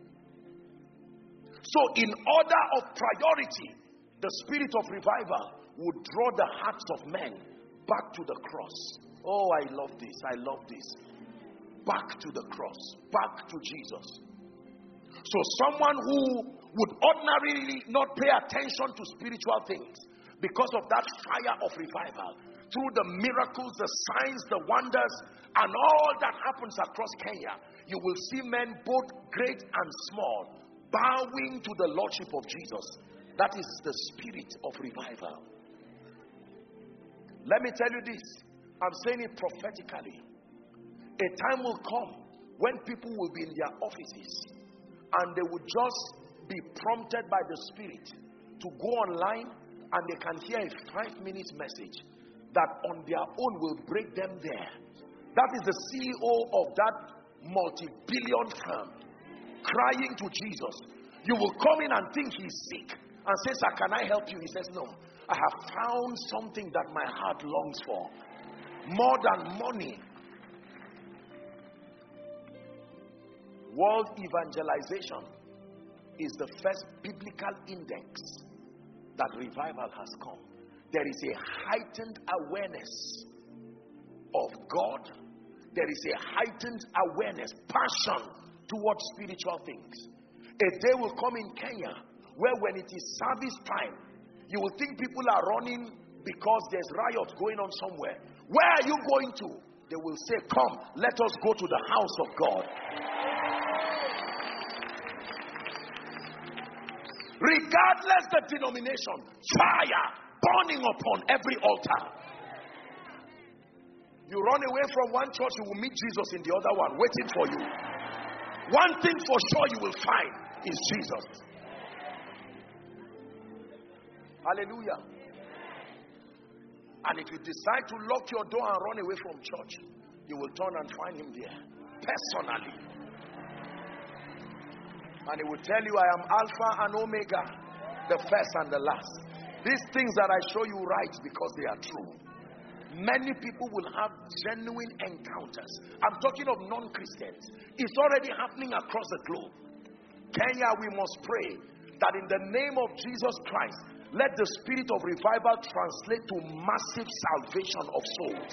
So in order of priority, the spirit of revival would draw the hearts of men back to the cross. Oh, I love this. I love this. Back to the cross. Back to Jesus. So someone who would ordinarily not pay attention to spiritual things, because of that fire of revival, through the miracles, the signs, the wonders, and all that happens across Kenya, you will see men both great and small bowing to the Lordship of Jesus. That is the spirit of revival. Let me tell you this. I'm saying it prophetically. A time will come when people will be in their offices and they will just be prompted by the Spirit to go online and they can hear a 5-minute message that on their own will break them there. That is the CEO of that multi-billion firm crying to Jesus. You will come in and think he's sick and say, "Sir, can I help you?" He says, "No, I have found something that my heart longs for. More than money." World evangelization is the first biblical index that revival has come. There is a heightened awareness of God. There is a heightened awareness, passion towards spiritual things. A day will come in Kenya where when it is service time, you will think people are running because there's riot going on somewhere. Where are you going to? They will say, "Come, let us go to the house of God." Regardless the denomination, fire burning upon every altar. You run away from one church, you will meet Jesus in the other one, waiting for you. One thing for sure you will find is Jesus. Hallelujah. And if you decide to lock your door and run away from church, you will turn and find him there, personally. And he will tell you, "I am Alpha and Omega, the first and the last." These things that I show you right because they are true. Many people will have genuine encounters. I'm talking of non-Christians. It's already happening across the globe. Kenya, we must pray that in the name of Jesus Christ, let the spirit of revival translate to massive salvation of souls.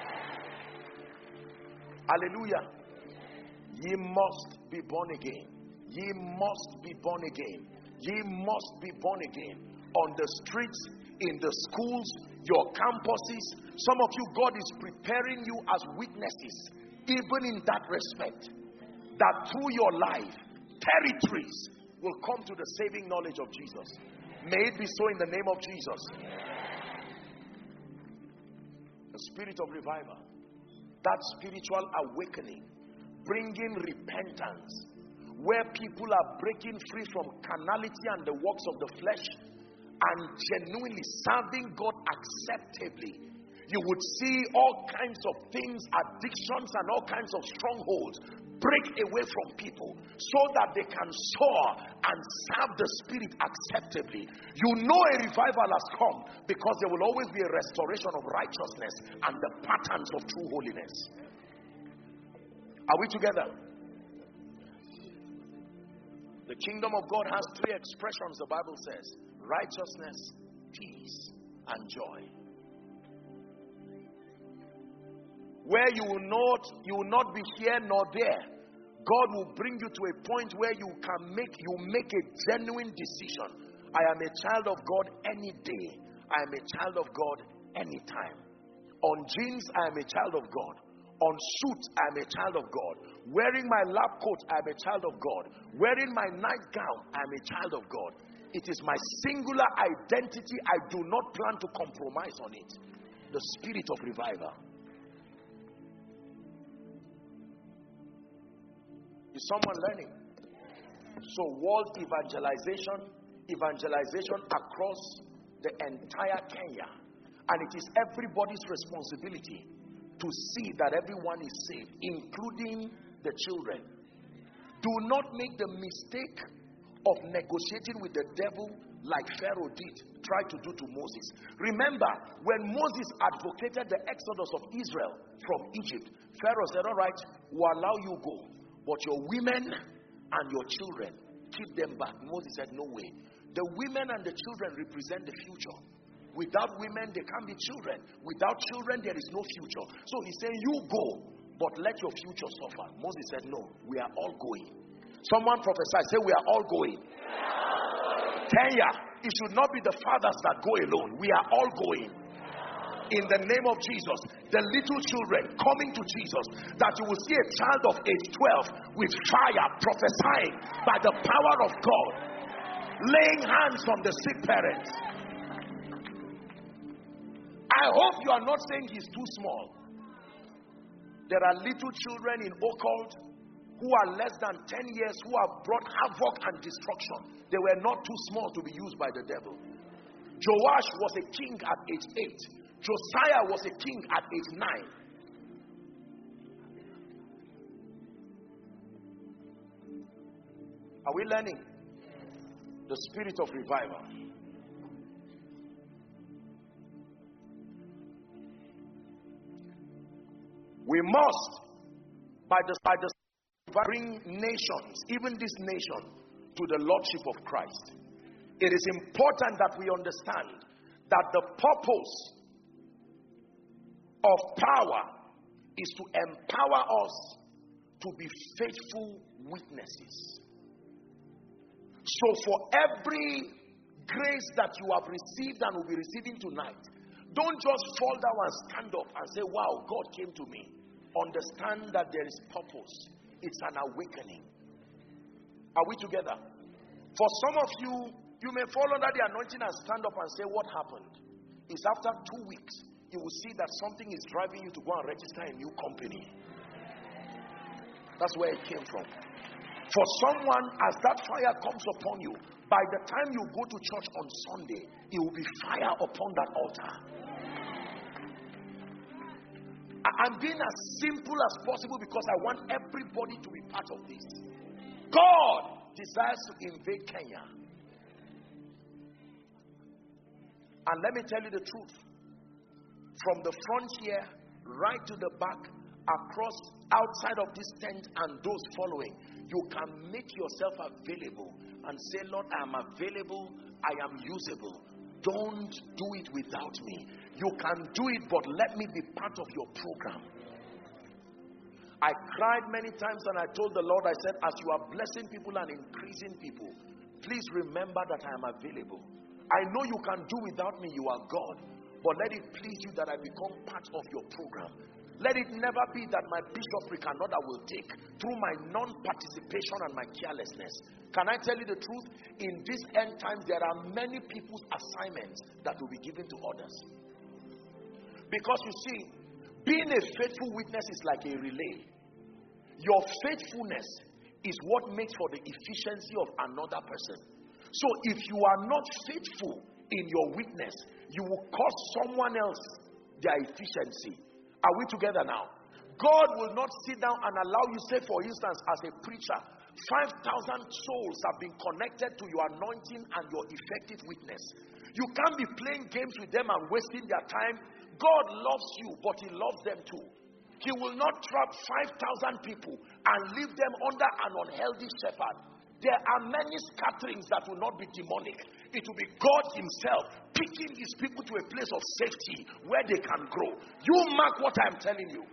Hallelujah. Ye must be born again. Ye must be born again. Ye must be born again. On the streets, in the schools, your campuses. Some of you, God is preparing you as witnesses, even in that respect, that through your life, territories will come to the saving knowledge of Jesus. May it be so in the name of Jesus. The spirit of revival, that spiritual awakening, bringing repentance, where people are breaking free from carnality and the works of the flesh and genuinely serving God acceptably. You would see all kinds of things, addictions and all kinds of strongholds break away from people so that they can soar and serve the Spirit acceptably. You know a revival has come because there will always be a restoration of righteousness and the patterns of true holiness. Are we together? The kingdom of God has three expressions, the Bible says: righteousness, peace, and joy. Where you will not be here nor there. God will bring you to a point where you make a genuine decision. I am a child of God any day. I am a child of God anytime. On jeans, I am a child of God. On suit, I am a child of God. Wearing my lab coat, I am a child of God. Wearing my nightgown, I am a child of God. It is my singular identity. I do not plan to compromise on it. The spirit of revival. Is someone learning? So world evangelization across the entire Kenya. And it is everybody's responsibility to see that everyone is saved, including the children. Do not make the mistake of negotiating with the devil like Pharaoh did, try to do to Moses. Remember, when Moses advocated the exodus of Israel from Egypt, Pharaoh said, all right, we'll allow you go, but your women and your children, keep them back. Moses said, no way. The women and the children represent the future. Without women, there can't be children. Without children, there is no future. So he said, you go, but let your future suffer. Moses said, no, we are all going. Someone prophesied, say, we are all going. Kenya, it should not be the fathers that go alone. We are all going. In the name of Jesus, the little children coming to Jesus, that you will see a child of age 12 with fire prophesying by the power of God, laying hands on the sick parents. I hope you are not saying he's too small. There are little children in Occult who are less than 10 years who have brought havoc and destruction. They were not too small to be used by the devil. Joash was a king at age 8. Josiah was a king at age 9. Are we learning? The spirit of revival. We must, by the bring nations, even this nation, to the lordship of Christ. It is important that we understand that the purpose of power is to empower us to be faithful witnesses. So for every grace that you have received and will be receiving tonight, don't just fall down and stand up and say, wow, God came to me. Understand that there is purpose. It's an awakening. Are we together? For some of you, you may fall under the anointing and stand up and say, what happened? It's after 2 weeks, you will see that something is driving you to go and register a new company. That's where it came from. For someone, as that fire comes upon you, by the time you go to church on Sunday, it will be fire upon that altar. I'm being as simple as possible because I want everybody to be part of this. God desires to invade Kenya. And let me tell you the truth. From the frontier right to the back, across, outside of this tent and those following, you can make yourself available and say, Lord, I am available, I am usable. Don't do it without me. You can do it, but let me be part of your program. I cried many times and I told the Lord, I said, as you are blessing people and increasing people, please remember that I am available. I know you can do without me, you are God, but let it please you that I become part of your program. Let it never be that my bishopric another will take through my non-participation and my carelessness. Can I tell you the truth? In this end times, there are many people's assignments that will be given to others. Because you see, being a faithful witness is like a relay. Your faithfulness is what makes for the efficiency of another person. So if you are not faithful in your witness, you will cost someone else their efficiency. Are we together now? God will not sit down and allow you, say for instance, as a preacher, 5,000 souls have been connected to your anointing and your effective witness. You can't be playing games with them and wasting their time. God loves you, but he loves them too. He will not trap 5,000 people and leave them under an unhealthy shepherd. There are many scatterings that will not be demonic. It will be God himself picking his people to a place of safety where they can grow. You mark what I'm telling you.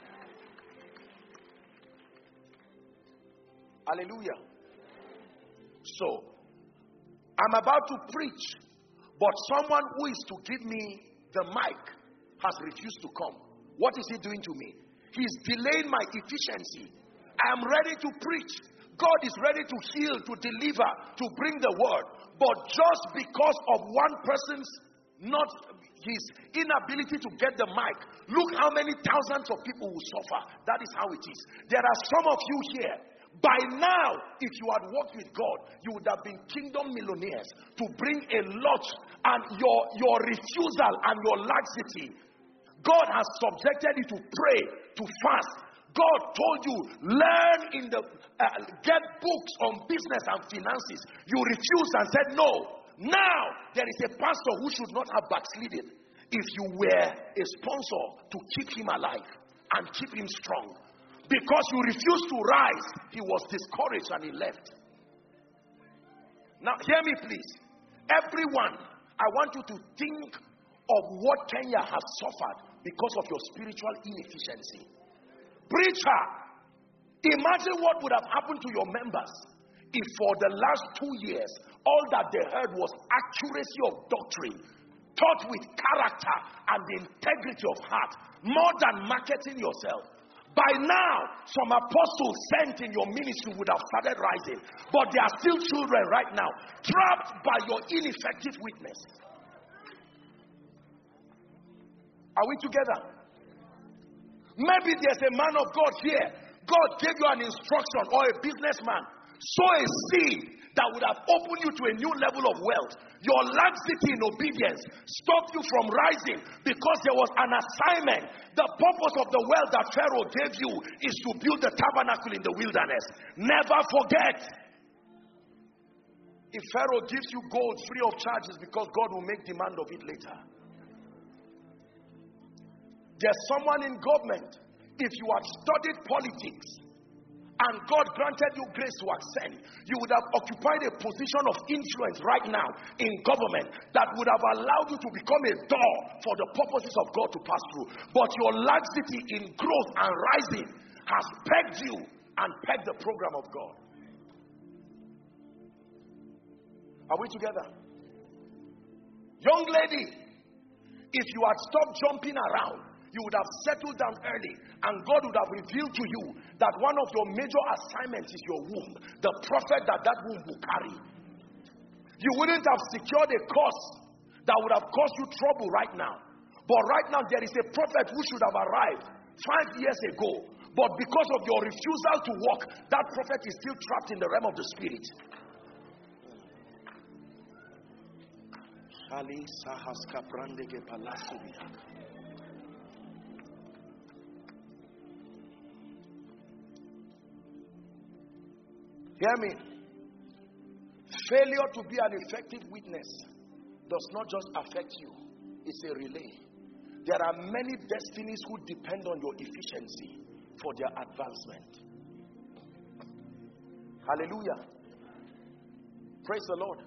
Hallelujah. So, I'm about to preach, but someone who is to give me the mic has refused to come. What is he doing to me? He's delaying my efficiency. I am ready to preach. God is ready to heal, to deliver, to bring the word. But just because of one person's his inability to get the mic, look how many thousands of people will suffer. That is how it is. There are some of you here. By now, if you had walked with God, you would have been kingdom millionaires to bring a lot. And your refusal and your laxity, God has subjected you to pray, to fast. God told you, learn in the get books on business and finances. You refused and said no. Now there is a pastor who should not have backslidden if you were a sponsor to keep him alive and keep him strong. Because you refused to rise, he was discouraged and he left. Now hear me please. Everyone, I want you to think of what Kenya has suffered because of your spiritual inefficiency. Preacher, imagine what would have happened to your members if for the last 2 years all that they heard was accuracy of doctrine, taught with character and the integrity of heart, more than marketing yourself. By now, some apostles sent in your ministry would have started rising, but they are still children right now, trapped by your ineffective witness. Are we together? Maybe there's a man of God here. God gave you an instruction, or a businessman. Sow a seed that would have opened you to a new level of wealth. Your laxity in obedience stopped you from rising because there was an assignment. The purpose of the wealth that Pharaoh gave you is to build the tabernacle in the wilderness. Never forget. If Pharaoh gives you gold free of charge, it's because God will make demand of it later. There's someone in government, if you had studied politics and God granted you grace to ascend, you would have occupied a position of influence right now in government that would have allowed you to become a door for the purposes of God to pass through. But your laxity in growth and rising has pegged you and pegged the program of God. Are we together? Young lady, if you had stopped jumping around, you would have settled down early, and God would have revealed to you that one of your major assignments is your womb, the prophet that womb will carry. You wouldn't have secured a course that would have caused you trouble right now. But right now there is a prophet who should have arrived 5 years ago, but because of your refusal to walk, that prophet is still trapped in the realm of the spirit. Hear me. Failure to be an effective witness does not just affect you. It's a relay. There are many destinies who depend on your efficiency for their advancement. Hallelujah. Praise the Lord.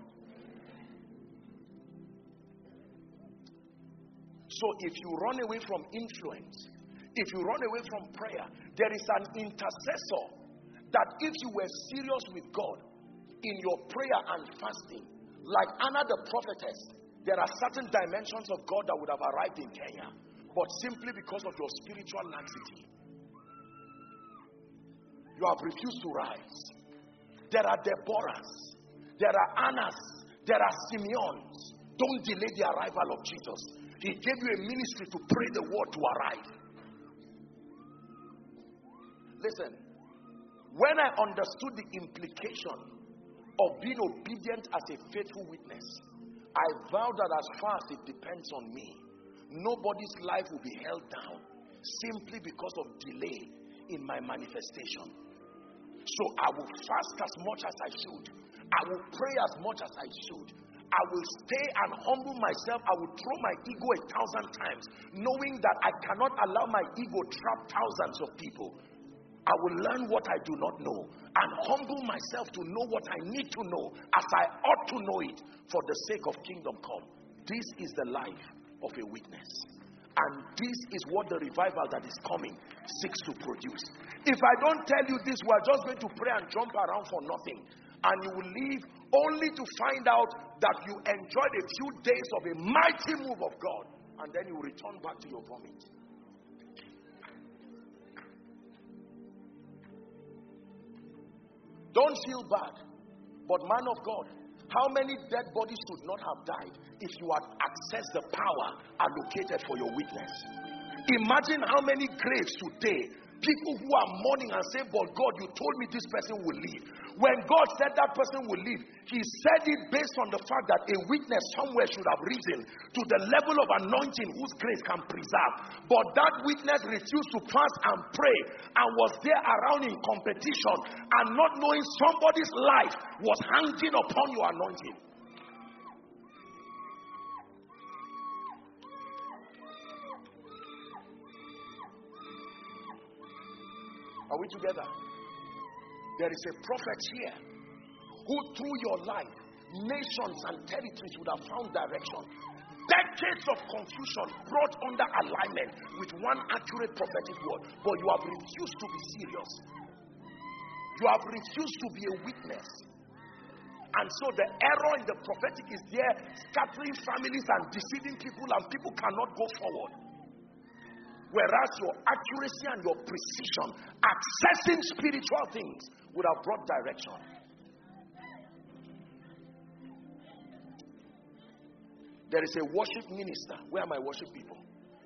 So if you run away from influence, if you run away from prayer, there is an intercessor that if you were serious with God in your prayer and fasting, like Anna the prophetess, there are certain dimensions of God that would have arrived in Kenya, but simply because of your spiritual laxity, you have refused to rise. There are Deborahs, there are Annas, there are Simeons. Don't delay the arrival of Jesus. He gave you a ministry to pray the word to arrive. Listen, when I understood the implication of being obedient as a faithful witness, I vow that as far as it depends on me, nobody's life will be held down simply because of delay in my manifestation. So I will fast as much as I should. I will pray as much as I should. I will stay and humble myself. I will throw my ego 1,000 times, knowing that I cannot allow my ego trap thousands of people. I will learn what I do not know and humble myself to know what I need to know as I ought to know it for the sake of kingdom come. This is the life of a witness. And this is what the revival that is coming seeks to produce. If I don't tell you this, we're just going to pray and jump around for nothing. And you will leave only to find out that you enjoyed a few days of a mighty move of God. And then you return back to your vomit. Don't feel bad. But man of God, how many dead bodies should not have died if you had accessed the power allocated for your witness? Imagine how many graves today, people who are mourning and say, but God, you told me this person will leave. When God said that person will leave, he said it based on the fact that a witness somewhere should have risen to the level of anointing whose grace can preserve. But that witness refused to fast and pray and was there around in competition and not knowing somebody's life was hanging upon your anointing. Are we together? There is a prophet here who through your life, nations and territories would have found direction. Decades of confusion brought under alignment with one accurate prophetic word. But you have refused to be serious. You have refused to be a witness. And so the error in the prophetic is there, scattering families and deceiving people, and people cannot go forward. Whereas your accuracy and your precision, accessing spiritual things, would have brought direction. There is a worship minister. Where are my worship people?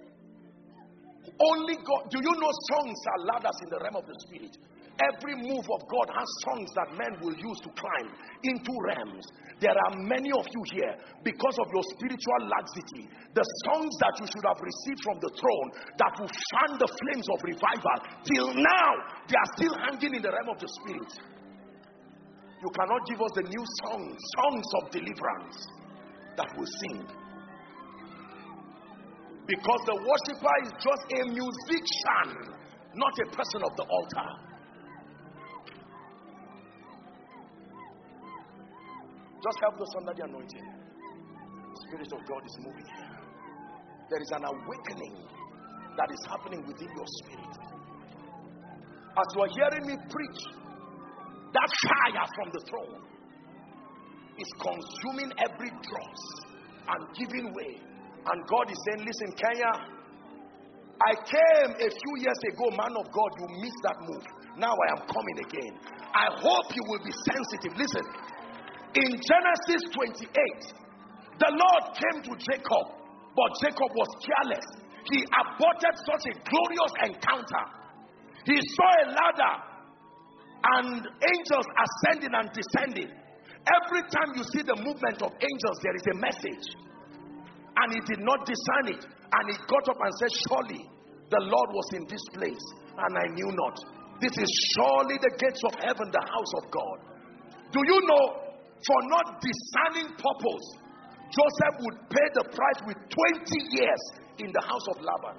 Only God. Do you know songs are ladders in the realm of the spirit? Every move of God has songs that men will use to climb into realms. There are many of you here, because of your spiritual laxity, the songs that you should have received from the throne that will fan the flames of revival, till now, they are still hanging in the realm of the spirit. You cannot give us the new songs of deliverance that will sing. Because the worshiper is just a musician, not a person of the altar. Just help those under the anointing. The Spirit of God is moving here. There is an awakening that is happening within your spirit. As you are hearing me preach, that fire from the throne is consuming every dross and giving way. And God is saying, listen, Kenya, I came a few years ago, man of God, you missed that move. Now I am coming again. I hope you will be sensitive. Listen. In Genesis 28, the Lord came to Jacob, but Jacob was careless. He aborted such a glorious encounter. He saw a ladder and angels ascending and descending. Every time you see the movement of angels, there is a message. And he did not discern it. And he got up and said, surely the Lord was in this place, and I knew not. This is surely the gates of heaven, the house of God. Do you know, for not discerning purpose, Joseph would pay the price with 20 years in the house of Laban.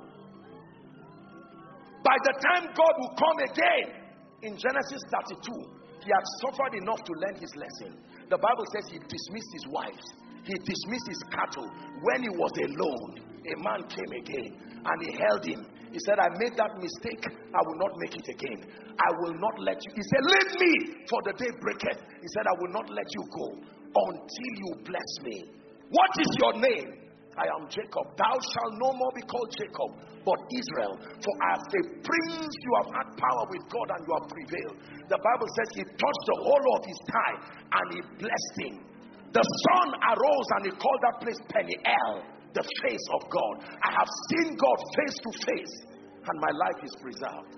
By the time God will come again, in Genesis 32, he had suffered enough to learn his lesson. The Bible says he dismissed his wives. He dismissed his cattle. When he was alone, a man came again and he held him. He said, I made that mistake. I will not make it again. I will not let you. He said, leave me, for the day breaketh. He said, I will not let you go until you bless me. What is your name? I am Jacob. Thou shalt no more be called Jacob, but Israel. For as a prince you have had power with God and you have prevailed. The Bible says he touched the hollow of his thigh and he blessed him. The sun arose and he called that place Peniel, the face of God. I have seen God face to face and my life is preserved.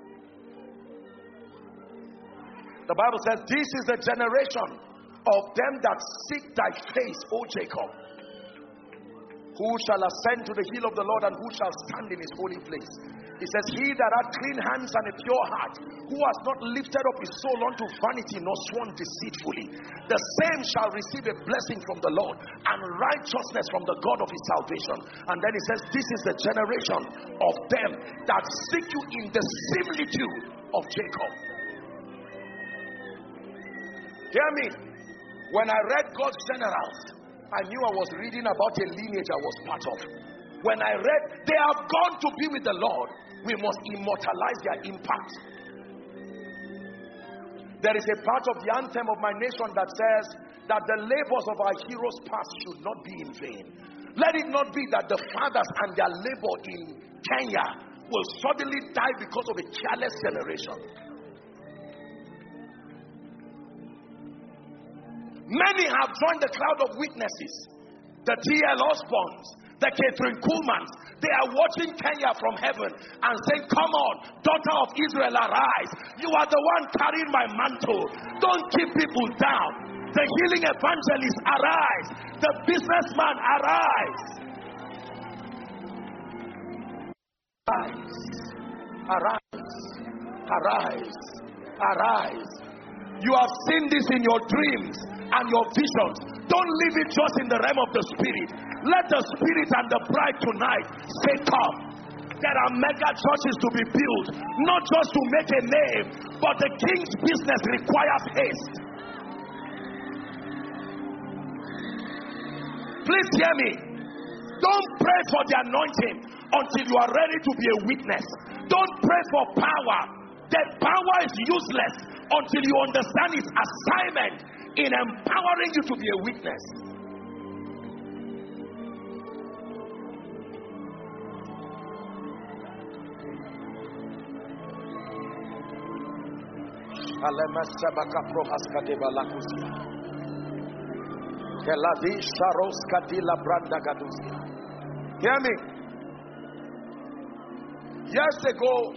The Bible says this is the generation of them that seek thy face, O Jacob. Who shall ascend to the hill of the Lord, and who shall stand in his holy place? He says, he that hath clean hands and a pure heart, who has not lifted up his soul unto vanity, nor sworn deceitfully, the same shall receive a blessing from the Lord, and righteousness from the God of his salvation. And then he says, this is the generation of them that seek you in the similitude of Jacob. Hear me. When I read God's generals, I knew I was reading about a lineage I was part of. When I read, they have gone to be with the Lord, we must immortalize their impact. There is a part of the anthem of my nation that says that the labors of our heroes past should not be in vain. Let it not be that the fathers and their labor in Kenya will suddenly die because of a careless generation. Many have joined the cloud of witnesses. The T.L. Osborns, the Catherine Kuhlmans. They are watching Kenya from heaven and saying, come on, daughter of Israel, arise. You are the one carrying my mantle. Don't keep people down. The healing evangelist, arise. The businessman, arise. Arise. Arise. Arise. You have seen this in your dreams and your visions. Don't leave it just in the realm of the spirit. Let the spirit and the bride tonight say, come. There are mega churches to be built, not just to make a name, but the king's business requires haste. Please hear me. Don't pray for the anointing until you are ready to be a witness. Don't pray for power. That power is useless until you understand its assignment in empowering you to be a witness. Hear me. Years ago,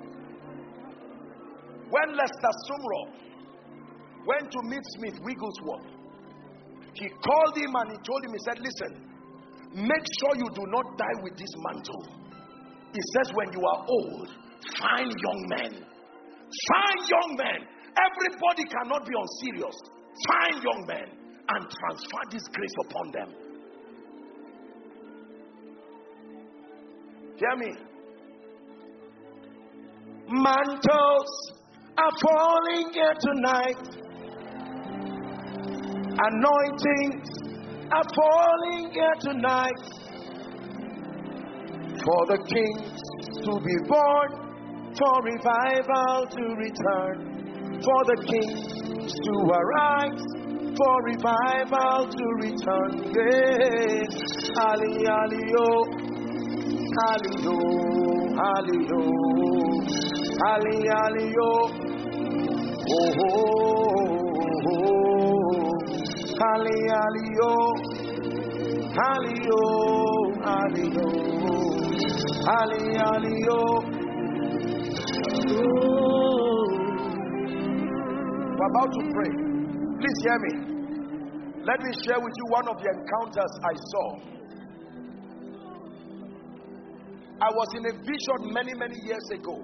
when Lester Sumrall went to meet Smith Wigglesworth, he called him and he told him, he said, listen, make sure you do not die with this mantle. He says, when you are old, find young men. Find young men. Everybody cannot be unserious. Find young men and transfer this grace upon them. Hear me. Mantles are falling here tonight. Anointings are falling here tonight. For the kings to be born, for revival to return, for the kings to arise, for revival to return. Yes. Ali, ali, oh. Ali, oh. Ali, oh. Ali, ali, oh. Oh, oh, oh. Ali, ali, oh. Ali, oh. Ali, oh. Ali, ali, oh. We're about to pray. Please hear me. Let me share with you one of the encounters I saw. I was in a vision many years ago,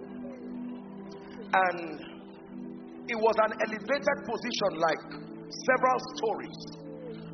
and it was an elevated position, like several stories.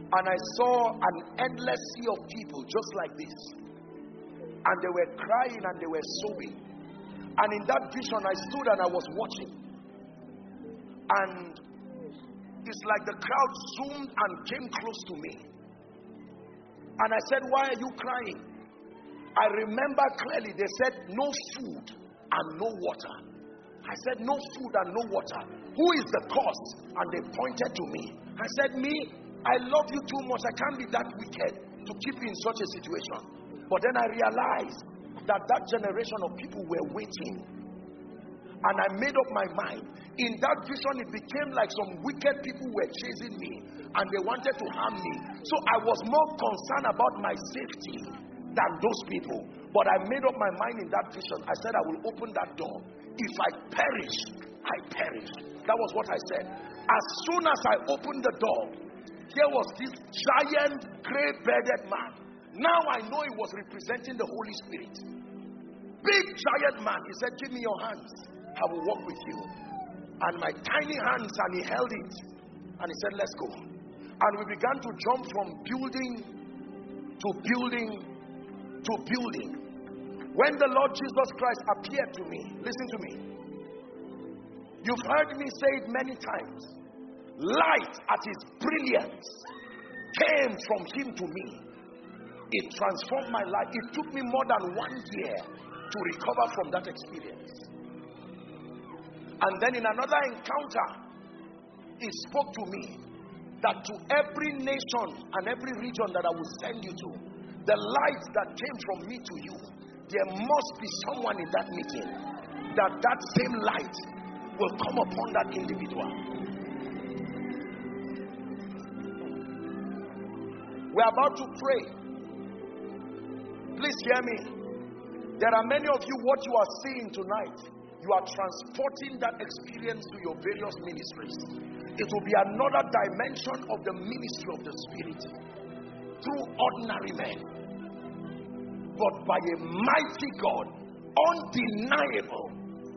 And I saw an endless sea of people just like this. And they were crying and they were sobbing. And in that vision, I stood and I was watching. And it's like the crowd zoomed and came close to me. And I said, why are you crying? I remember clearly they said, no food and no water. I said, no food and no water. Who is the cause? And they pointed to me. I said, me, I love you too much. I can't be that wicked to keep you in such a situation. But then I realized that that generation of people were waiting. And I made up my mind. In that vision, it became like some wicked people were chasing me. And they wanted to harm me. So I was more concerned about my safety than those people. But I made up my mind in that vision. I said, I will open that door. If I perish, I perish. That was what I said. As soon as I opened the door, here was this giant, gray-bearded man. Now I know he was representing the Holy Spirit. Big, giant man. He said, give me your hands. I will walk with you. And my tiny hands, and he held it. And he said, let's go. And we began to jump from building to building to building. When the Lord Jesus Christ appeared to me, listen to me. You've heard me say it many times. Light at its brilliance came from him to me. It transformed my life. It took me more than 1 year to recover from that experience. And then in another encounter, he spoke to me that to every nation and every region that I will send you to, the light that came from me to you, there must be someone in that meeting that same light will come upon that individual. We're about to pray. Please hear me. There are many of you, what you are seeing tonight, you are transporting that experience to your various ministries. It will be another dimension of the ministry of the Spirit through ordinary men, but by a mighty God, undeniable.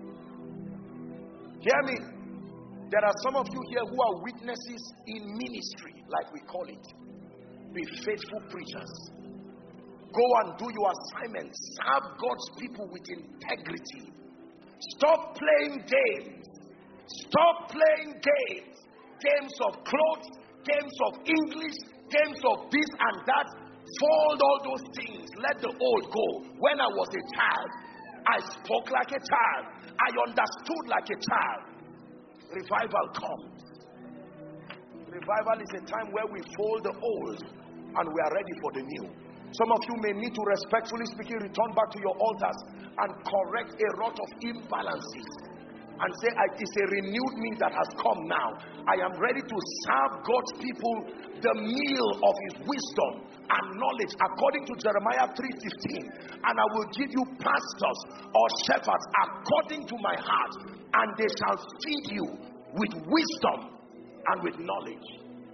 Hear me. There are some of you here who are witnesses in ministry, like we call it. Be faithful preachers. Go and do your assignments. Serve God's people with integrity. Stop playing games. Stop playing games. Games of clothes, games of English, games of this and that. Fold all those things. Let the old go. When I was a child, I spoke like a child. I understood like a child. Revival comes. Revival is a time where we fold the old and we are ready for the new. Some of you may need to, respectfully speaking, return back to your altars and correct a lot of imbalances and say, it's a renewed me that has come now. I am ready to serve God's people the meal of his wisdom and knowledge according to Jeremiah 3:15. And I will give you pastors or shepherds according to my heart, and they shall feed you with wisdom and with knowledge.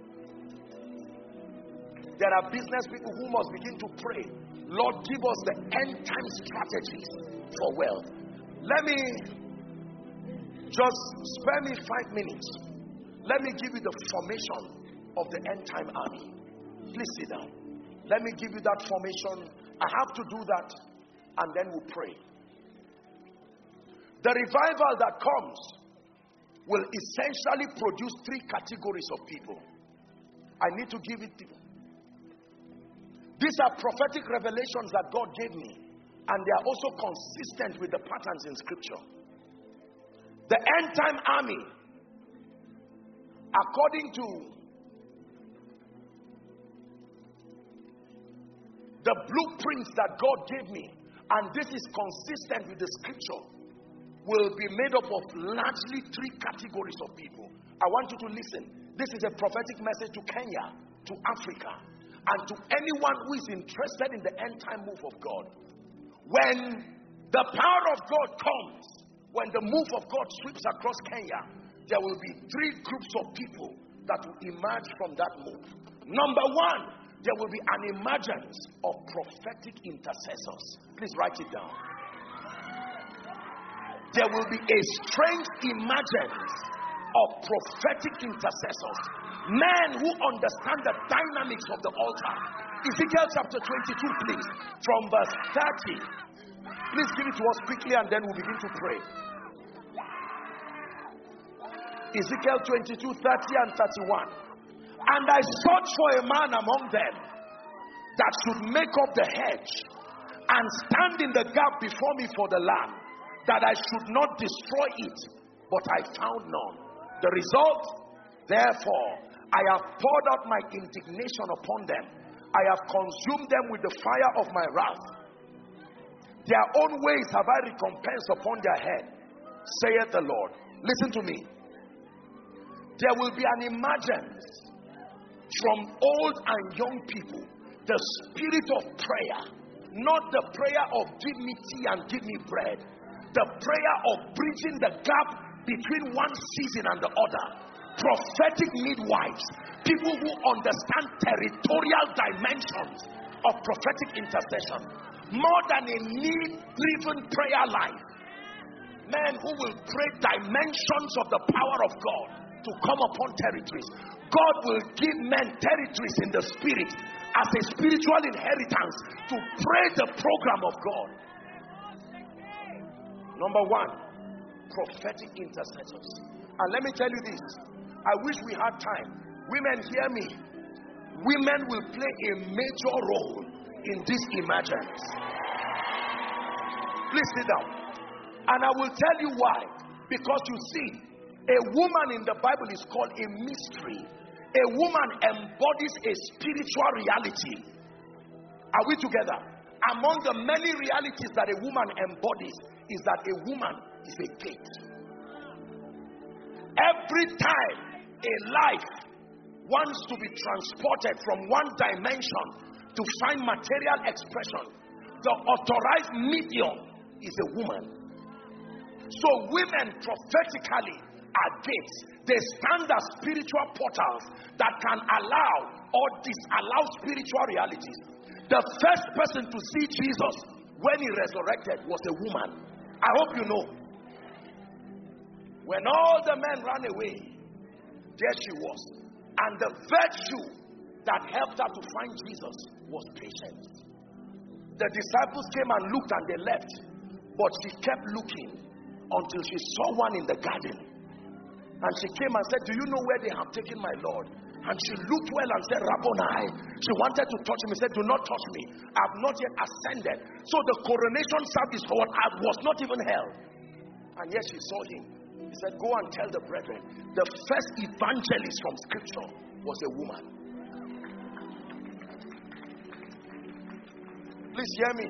There are business people who must begin to pray, Lord, give us the end time strategies for wealth. Let me just spare me 5 minutes. Let me give you the formation of the end time army. Please sit down. Let me give you that formation. I have to do that, and then we'll pray. The revival that comes will essentially produce 3 categories of people. I need to give it to you. These are prophetic revelations that God gave me, and they are also consistent with the patterns in Scripture. The end time army, according to the blueprints that God gave me, and this is consistent with the Scripture, will be made up of largely 3 categories of people. I want you to listen. This is a prophetic message to Kenya, to Africa, and to anyone who is interested in the end time move of God. When the power of God comes, when the move of God sweeps across Kenya, there will be 3 groups of people that will emerge from that move. Number 1, there will be an emergence of prophetic intercessors. Please write it down. There will be a strange emergence of prophetic intercessors. Men who understand the dynamics of the altar. Ezekiel chapter 22, please. From verse 30. Please give it to us quickly and then we'll begin to pray. Ezekiel 22, 30 and 31. And I sought for a man among them that should make up the hedge and stand in the gap before me for the land, that I should not destroy it, but I found none. The result, therefore, I have poured out my indignation upon them. I have consumed them with the fire of my wrath. Their own ways have I recompensed upon their head, saith the Lord. Listen to me. There will be an emergence from old and young people, the spirit of prayer, not the prayer of give me tea and give me bread, the prayer of bridging the gap between one season and the other. Prophetic midwives, people who understand territorial dimensions of prophetic intercession, more than a need-driven prayer life. Men who will pray dimensions of the power of God to come upon territories. God will give men territories in the spirit as a spiritual inheritance to pray the program of God. Number one, prophetic intercessors. And let me tell you this, I wish we had time. Women, hear me. Women will play a major role in this emergence. Please sit down. And I will tell you why. Because you see, a woman in the Bible is called a mystery. A woman embodies a spiritual reality. Are we together? Among the many realities that a woman embodies is that a woman is a gate. Every time a life wants to be transported from one dimension to find material expression, the authorized medium is a woman. So women prophetically are gates. They stand as spiritual portals that can allow or disallow spiritual realities. The first person to see Jesus when he resurrected was a woman. I hope you know. When all the men ran away, there she was. And the virtue that helped her to find Jesus was patience. The disciples came and looked and they left. But she kept looking until she saw one in the garden. And she came and said, do you know where they have taken my Lord? And she looked well and said, Rabboni. She wanted to touch him. He said, do not touch me. I have not yet ascended. So the coronation service for what I was not even held. And yet she saw him. He said, go and tell the brethren. The first evangelist from scripture was a woman. Please hear me.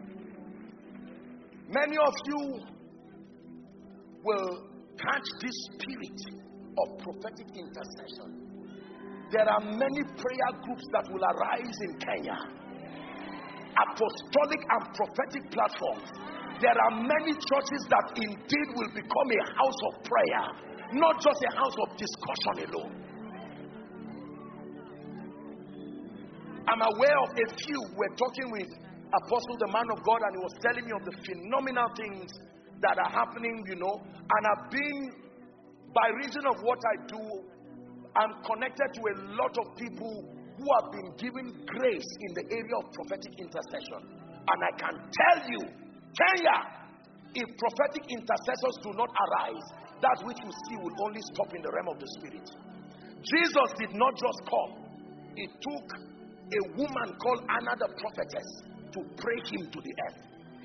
Many of you will catch this spirit of prophetic intercession. There are many prayer groups that will arise in Kenya. Apostolic and prophetic platforms. There are many churches that indeed will become a house of prayer, not just a house of discussion alone. I'm aware of a few. We're talking with Apostle, the man of God, and he was telling me of the phenomenal things that are happening, you know. And I've been, by reason of what I do, I'm connected to a lot of people who have been given grace in the area of prophetic intercession. And I can tell you, Kenya, if prophetic intercessors do not arise, that which you see will only stop in the realm of the spirit. Jesus did not just come. He took a woman called Anna the prophetess to pray him to the earth.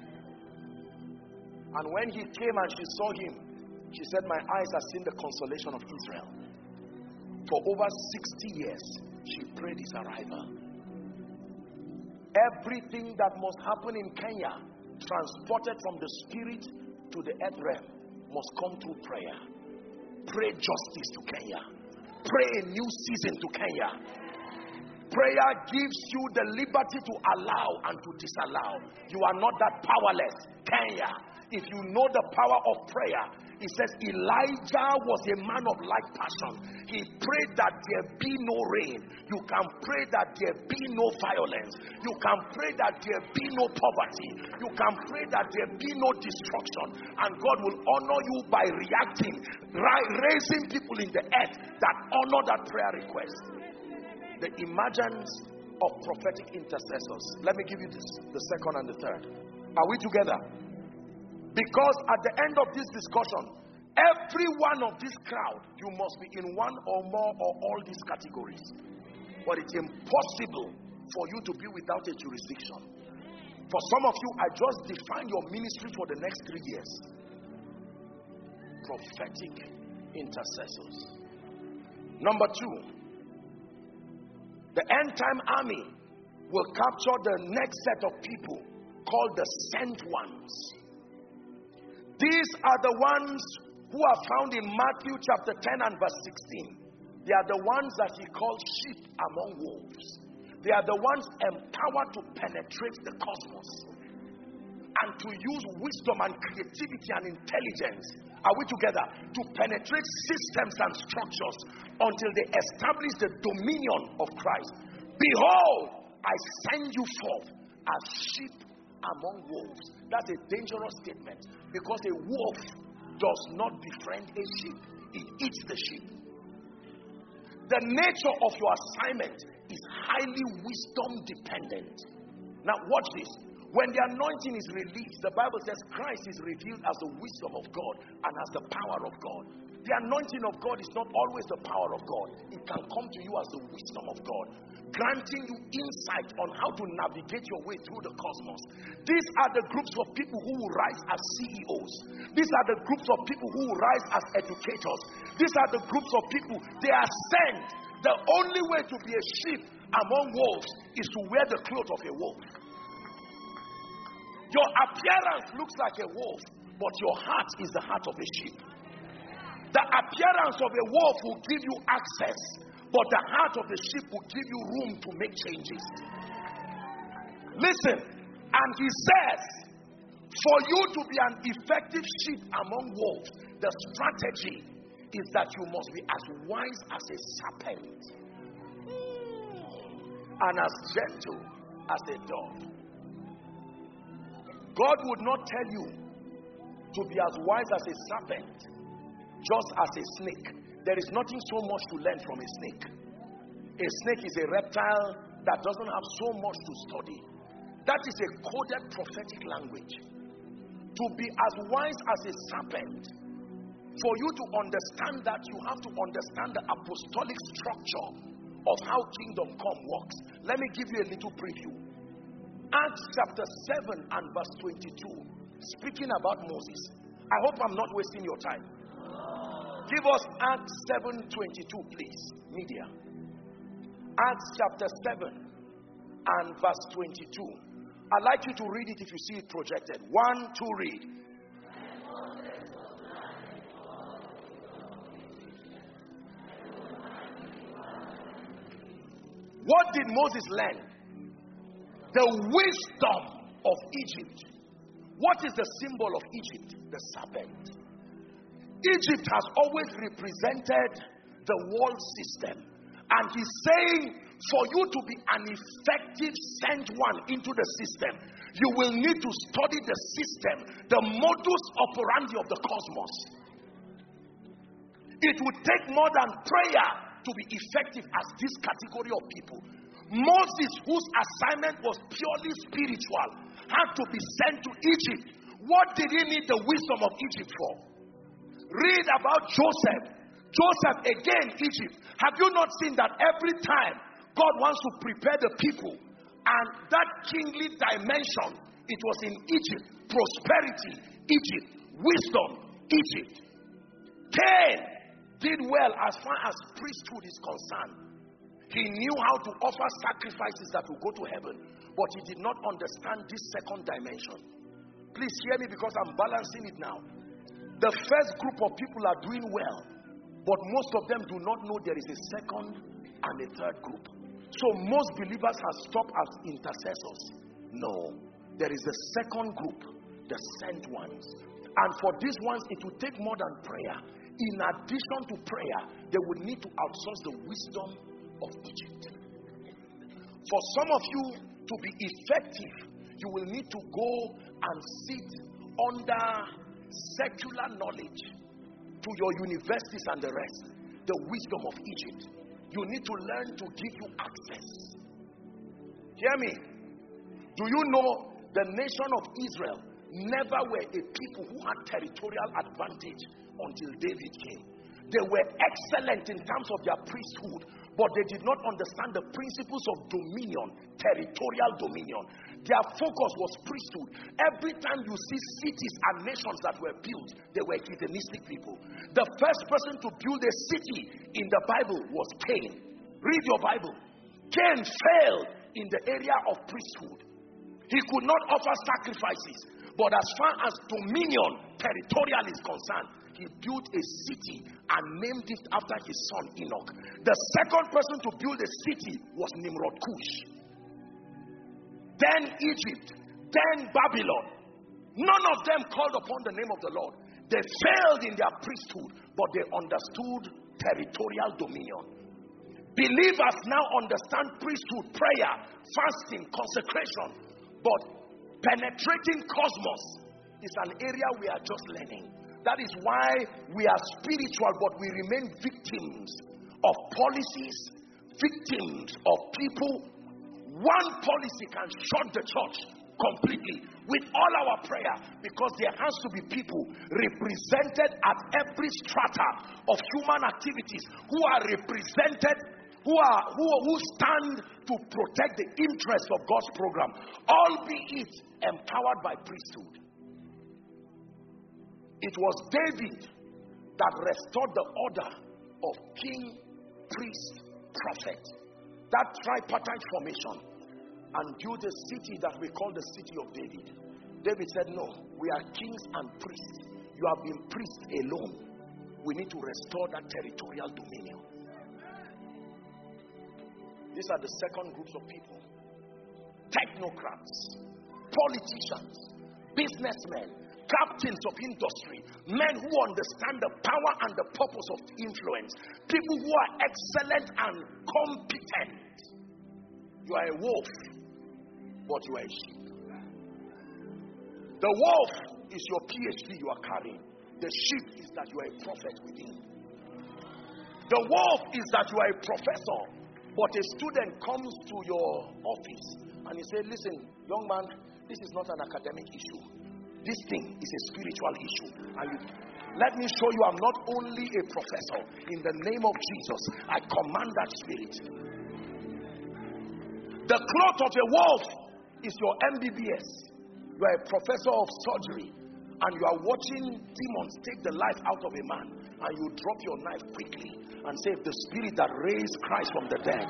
And when he came and she saw him, she said, my eyes have seen the consolation of Israel. For over 60 years, she prayed his arrival. Everything that must happen in Kenya, transported from the spirit to the earth realm, must come through prayer. Pray justice to Kenya. Pray a new season to Kenya. Prayer gives you the liberty to allow and to disallow. You are not that powerless. Kenya, If you know the power of prayer, it says Elijah was a man of like passion. He prayed that there be no rain. You can pray that there be no violence. You can pray that there be no poverty. You can pray that there be no destruction. And God will honor you by reacting, raising people in the earth that honor that prayer request. The emergence of prophetic intercessors. Let me give you this, the second and the third. Are we together? Because at the end of this discussion, every one of this crowd, you must be in one or more or all these categories. But it's impossible for you to be without a jurisdiction. For some of you, I just define your ministry for the next 3 years. Prophetic intercessors. Number 2, the end time army will capture the next set of people called the sent ones. These are the ones who are found in Matthew chapter 10 and verse 16. They are the ones that he called sheep among wolves. They are the ones empowered to penetrate the cosmos and to use wisdom and creativity and intelligence. Are we together? To penetrate systems and structures until they establish the dominion of Christ. Behold, I send you forth as sheep among wolves. That's a dangerous statement, because a wolf does not befriend a sheep. It eats the sheep. The nature of your assignment is highly wisdom dependent. Now watch this. When the anointing is released, the Bible says Christ is revealed as the wisdom of God and as the power of God. The anointing of God is not always the power of God. It can come to you as the wisdom of God, granting you insight on how to navigate your way through the cosmos. These are the groups of people who will rise as CEOs. These are the groups of people who will rise as educators. These are the groups of people, they are sent. The only way to be a sheep among wolves is to wear the clothes of a wolf. Your appearance looks like a wolf, but your heart is the heart of a sheep. The appearance of a wolf will give you access, but the heart of the sheep will give you room to make changes. Listen, and he says, for you to be an effective sheep among wolves, the strategy is that you must be as wise as a serpent and as gentle as a dove. God would not tell you to be as wise as a serpent, just as a snake. There is nothing so much to learn from a snake. A snake is a reptile that doesn't have so much to study. That is a coded prophetic language. To be as wise as a serpent, for you to understand that, you have to understand the apostolic structure of how kingdom come works. Let me give you a little preview. Acts chapter 7 and verse 22, speaking about Moses. I hope I'm not wasting your time. Give us Acts 7:22, please, media. Acts chapter 7 and verse 22. I'd like you to read it if you see it projected. 1, 2, read. What did Moses learn? The wisdom of Egypt. What is the symbol of Egypt? The serpent. Egypt has always represented the world system. And he's saying, for you to be an effective sent one into the system, you will need to study the system, the modus operandi of the cosmos. It would take more than prayer to be effective as this category of people. Moses, whose assignment was purely spiritual, had to be sent to Egypt. What did he need the wisdom of Egypt for? Read about Joseph. Joseph, again, Egypt. Have you not seen that every time God wants to prepare the people, and that kingly dimension, it was in Egypt. Prosperity, Egypt. Wisdom, Egypt. Cain did well as far as priesthood is concerned. He knew how to offer sacrifices that will go to heaven, but he did not understand this second dimension. Please hear me, because I'm balancing it now. The first group of people are doing well, but most of them do not know there is a second and a third group. So most believers have stopped as intercessors. No, there is a second group. the sent ones. And for these ones, it will take more than prayer. In addition to prayer, they would need to outsource the wisdom of Egypt. For some of you to be effective, you will need to go and sit under secular knowledge to your universities and the rest. The wisdom of Egypt. You need to learn to give you access. Hear me. Do you know the nation of Israel never were a people who had territorial advantage until David came? They were excellent in terms of their priesthood, but they did not understand the principles of dominion, territorial dominion. Their focus was priesthood. Every time you see cities and nations that were built, they were heathenistic people. The first person to build a city in the Bible was Cain. Read your Bible. Cain failed in the area of priesthood. He could not offer sacrifices, but as far as dominion, territorial is concerned, he built a city and named it after his son Enoch. The second person to build a city was Nimrod Cush. Then Egypt, then Babylon. None of them called upon the name of the Lord. They failed in their priesthood, but they understood territorial dominion. Believers now understand priesthood, prayer, fasting, consecration, but penetrating cosmos is an area we are just learning. That is why we are spiritual, but we remain victims of policies, victims of people. One policy can shut the church completely with all our prayer, because there has to be people represented at every strata of human activities who are represented, who stand to protect the interests of God's program, albeit empowered by priesthood. It was David that restored the order of king, priest, prophet. That tripartite formation, and built a city that we call the city of David. David said, no, we are kings and priests. You have been priests alone. We need to restore that territorial dominion. These are the second groups of people. Technocrats, politicians, businessmen, captains of industry, men who understand the power and the purpose of influence, people who are excellent and competent. You are a wolf, but you are a sheep. The wolf is your PhD you are carrying. The sheep is that you are a prophet within. The wolf is that you are a professor, but a student comes to your office and he says, listen, young man, this is not an academic issue. This thing is a spiritual issue. And let me show you, I'm not only a professor. In the name of Jesus, I command that spirit. The cloth of a wolf is your MBBS. You are a professor of surgery, and you are watching demons take the life out of a man, and you drop your knife quickly and say, the spirit that raised Christ from the dead.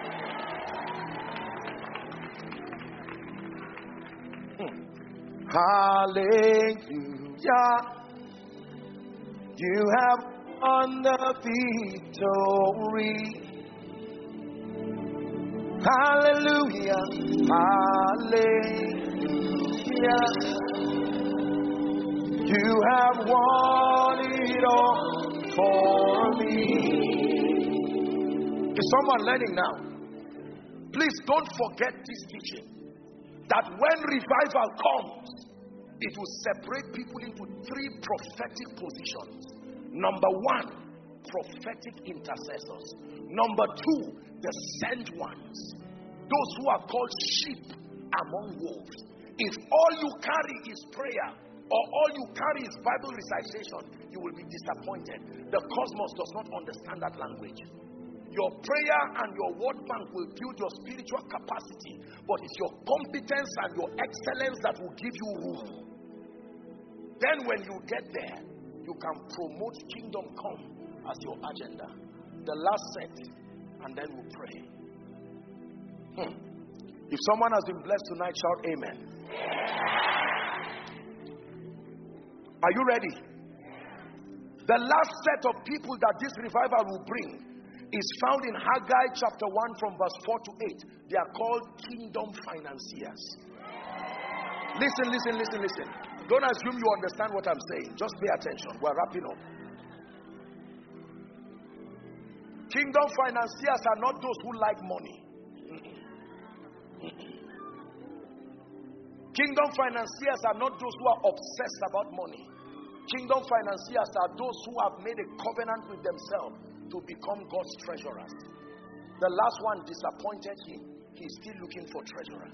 Hallelujah. You have won the victory. Hallelujah. Hallelujah. You have won it all for me. Is someone learning now? Please don't forget this teaching. That when revival comes, it will separate people into three prophetic positions. Number one, prophetic intercessors. Number two, the sent ones. Those who are called sheep among wolves. If all you carry is prayer, or all you carry is Bible recitation, you will be disappointed. The cosmos does not understand that language. Your prayer and your word bank will build your spiritual capacity, but it's your competence and your excellence that will give you room. Then when you get there, you can promote kingdom come as your agenda. The last set, and then we'll pray. If someone has been blessed tonight, shout amen. Are you ready? The last set of people that this revival will bring is found in Haggai chapter 1 from verse 4 to 8. They are called kingdom financiers. Listen. Don't assume you understand what I'm saying. Just pay attention. We're wrapping up. Kingdom financiers are not those who like money. Kingdom financiers are not those who are obsessed about money. Kingdom financiers are those who have made a covenant with themselves to become God's treasurers. The last one disappointed him. He's still looking for treasurers.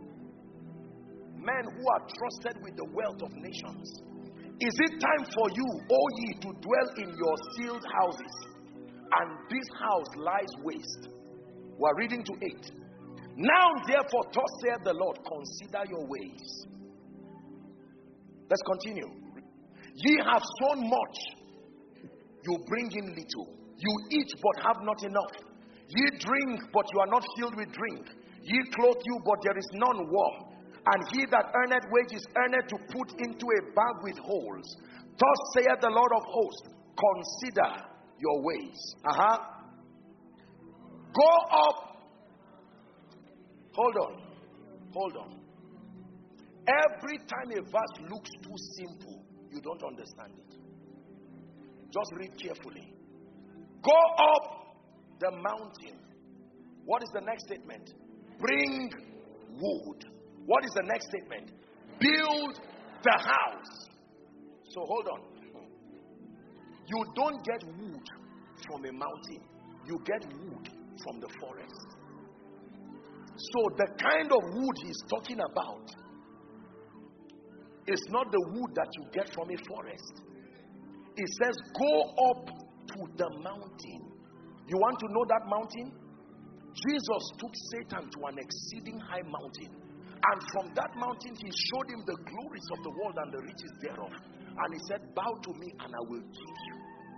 Men who are trusted with the wealth of nations. Is it time for you, O ye, to dwell in your sealed houses, and this house lies waste? We're reading to 8. Now therefore, thus saith the Lord, consider your ways. Let's continue. Ye have sown much, you bring in little. You eat but have not enough. Ye drink, but you are not filled with drink. Ye clothe you, but there is none warm. And he that earneth wages earneth to put into a bag with holes. Thus saith the Lord of hosts, consider your ways. Go up. Hold on. Every time a verse looks too simple, you don't understand it. Just read carefully. Go up the mountain. What is the next statement? Bring wood. What is the next statement? Build the house. So hold on. You don't get wood from a mountain. You get wood from the forest. So the kind of wood he's talking about is not the wood that you get from a forest. It says go up to the mountain. You want to know that mountain? Jesus took Satan to an exceeding high mountain, and from that mountain he showed him the glories of the world and the riches thereof, and he said, bow to me and I will give you.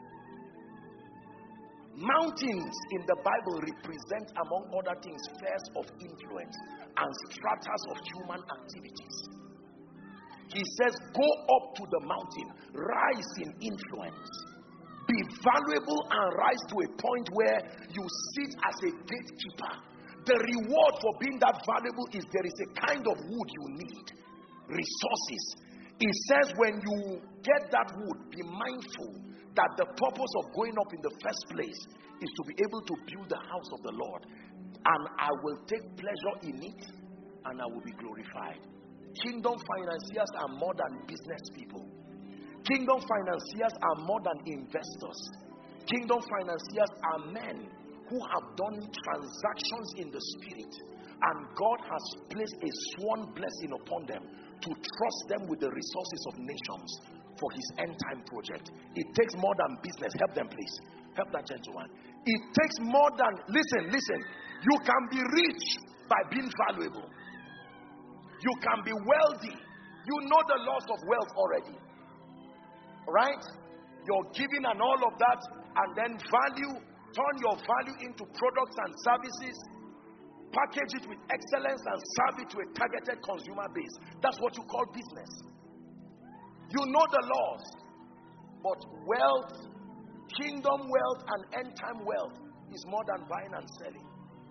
Mountains in the Bible represent, among other things, spheres of influence and stratas of human activities. He says, go up to the mountain, rise in influence, be valuable and rise to a point where you sit as a gatekeeper. The reward for being that valuable is there is a kind of wood you need, resources. He says when you get that wood, be mindful that the purpose of going up in the first place is to be able to build the house of the Lord, and I will take pleasure in it and I will be glorified. Kingdom financiers are more than business people. Kingdom financiers are more than investors. Kingdom financiers are men who have done transactions in the spirit, and God has placed a sworn blessing upon them to trust them with the resources of nations for his end time project. It takes more than business. Help them, please. Help that gentleman. It takes more than, listen. You can be rich by being valuable. You can be wealthy. You know the laws of wealth already. Right? Your giving and all of that, and then turn your value into products and services, package it with excellence and serve it to a targeted consumer base. That's what you call business. You know the laws, but wealth, kingdom wealth and end time wealth is more than buying and selling.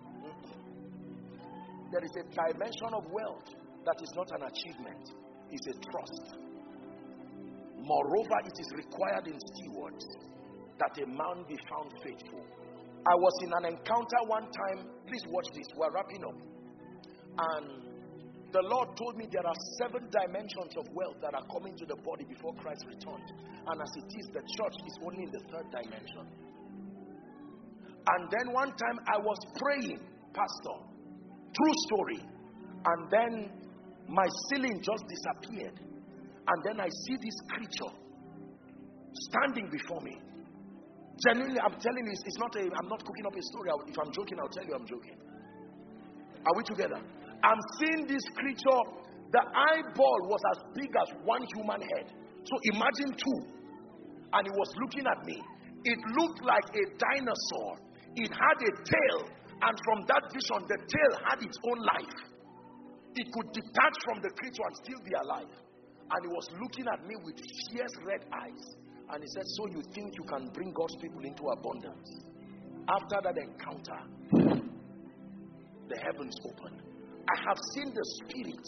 There is a dimension of wealth that is not an achievement, it's a trust. Moreover, it is required in stewards that a man be found faithful. I was in an encounter one time. Please watch this. We're wrapping up. And the Lord told me there are 7 dimensions of wealth that are coming to the body before Christ returns. And as it is, the church is only in the 3rd dimension. And then one time I was praying, Pastor, true story. And then my ceiling just disappeared. And then I see this creature standing before me. Genuinely, I'm telling you, I'm not cooking up a story. If I'm joking, I'll tell you I'm joking. Are we together? I'm seeing this creature. The eyeball was as big as one human head. So imagine 2. And he was looking at me. It looked like a dinosaur. It had a tail. And from that vision, the tail had its own life. It could detach from the creature and still be alive. And he was looking at me with fierce red eyes. And he said, so you think you can bring God's people into abundance? After that encounter, the heavens opened. I have seen the spirit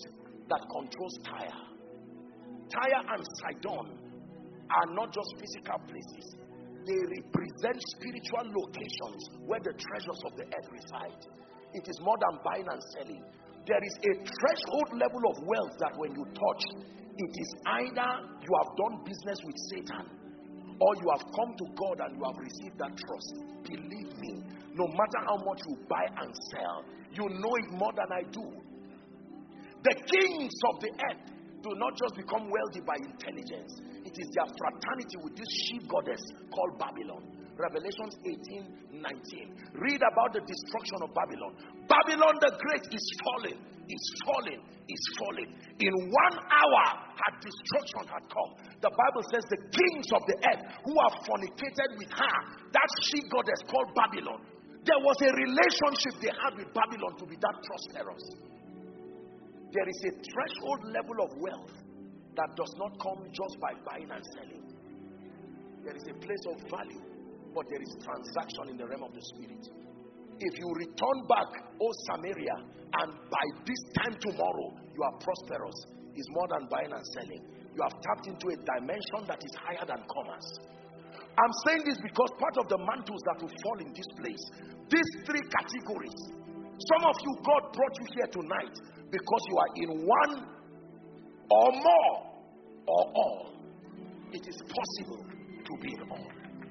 that controls Tyre. Tyre and Sidon are not just physical places. They represent spiritual locations where the treasures of the earth reside. It is more than buying and selling. There is a threshold level of wealth that when you touch, it is either you have done business with Satan or you have come to God and you have received that trust. Believe me, no matter how much you buy and sell, you know it more than I do. The kings of the earth do not just become wealthy by intelligence. It is their fraternity with this she goddess called Babylon. Revelations 18:19. Read about the destruction of Babylon. Babylon the Great is falling, is falling, is falling. In 1 hour, her destruction had come. The Bible says the kings of the earth who have fornicated with her, that she goddess called Babylon, there was a relationship they had with Babylon to be that prosperous. There is a threshold level of wealth that does not come just by buying and selling. There is a place of value, but there is transaction in the realm of the spirit. If you return back, O Samaria, and by this time tomorrow you are prosperous, is more than buying and selling. You have tapped into a dimension that is higher than commerce. I'm saying this because part of the mantles that will fall in this place, these 3 categories. Some of you, God brought you here tonight because you are in one or more or all. It is possible to be in all.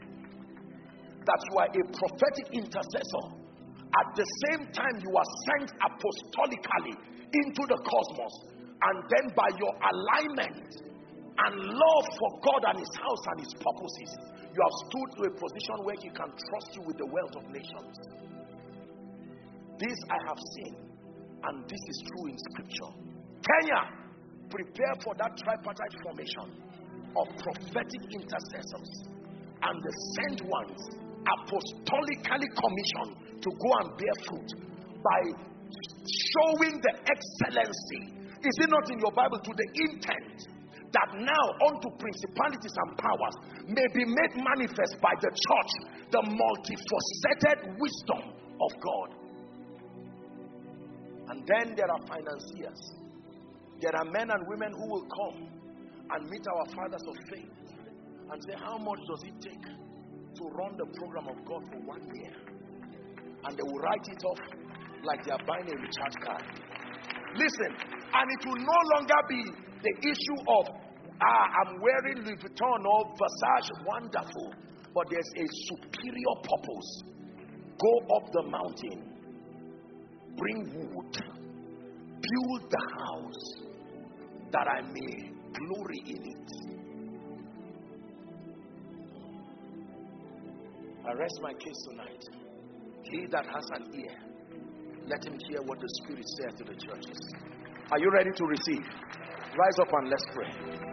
That you are a prophetic intercessor. At the same time, you are sent apostolically into the cosmos. And then by your alignment and love for God and His house and His purposes, you have stood to a position where He can trust you with the wealth of nations. This I have seen, and this is true in Scripture. Kenya, prepare for that tripartite formation of prophetic intercessors and the sent ones, apostolically commissioned to go and bear fruit by showing the excellency. Is it not in your Bible, to the intent that now unto principalities and powers may be made manifest by the church the multifaceted wisdom of God? And then there are financiers. There are men and women who will come and meet our fathers of faith and say, how much does it take to run the program of God for 1 year? And they will write it off like they are buying a recharge card. Listen, and it will no longer be the issue of, I'm wearing Louis Vuitton or Versace, wonderful. But there's a superior purpose. Go up the mountain, bring wood, build the house, that I may glory in it. I rest my case tonight. He that has an ear, let him hear what the Spirit says to the churches. Are you ready to receive? Rise up and let's pray.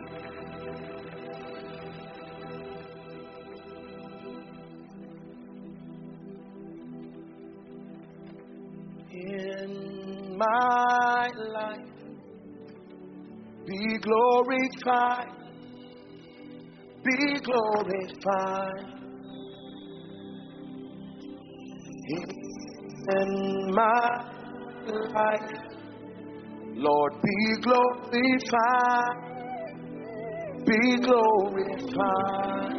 In my life, be glorified, be glorified. In my life, Lord, be glorified, be glorified.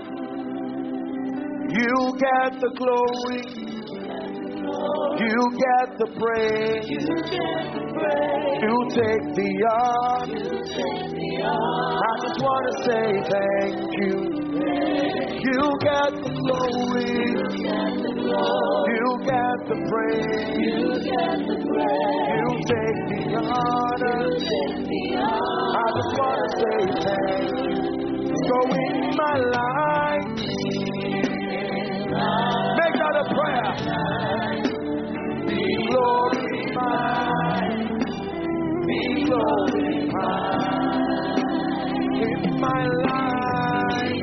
You get the glory, you get the praise, you take the honor. I just want to say thank you. You get the glory, you get the praise, you take the honor. I just want to say thank you. So in my life, make that a prayer. Be glorified, be glorified in my life.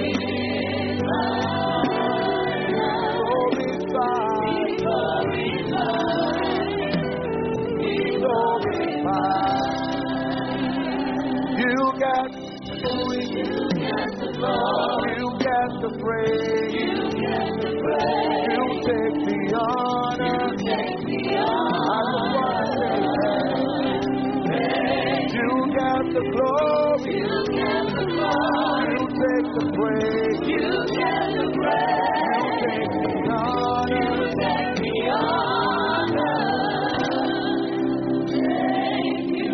Be glorified. You get the glory, you get the praise, you take the honor. I just want to say thank you. the glory. You get the glory. You take the praise. You get the praise. You take the honor. You take the honor. Thank you.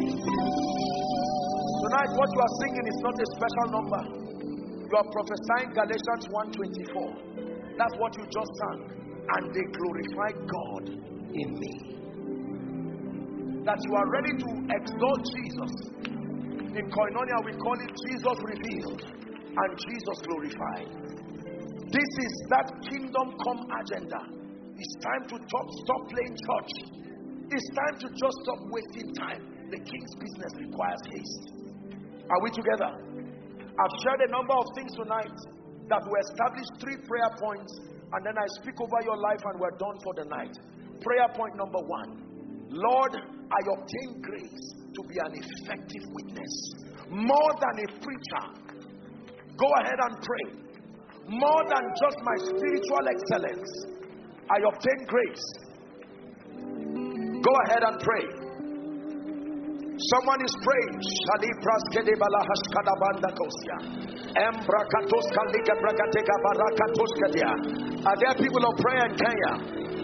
Tonight, what you are singing is not a special number. You are prophesying Galatians 1:24. That's what you just sang. And they glorified God in me. That you are ready to exalt Jesus. In Koinonia we call it Jesus revealed and Jesus glorified. This is that kingdom come agenda. It's time to stop playing church. It's time to just stop wasting time. The king's business requires haste. Are we together? I've shared a number of things tonight that will establish 3 prayer points, and then I speak over your life and we're done for the night. Prayer point number 1. Lord, I obtain grace to be an effective witness. More than a preacher. Go ahead and pray. More than just my spiritual excellence. I obtain grace. Go ahead and pray. Someone is praying. Are there people of prayer in Kenya?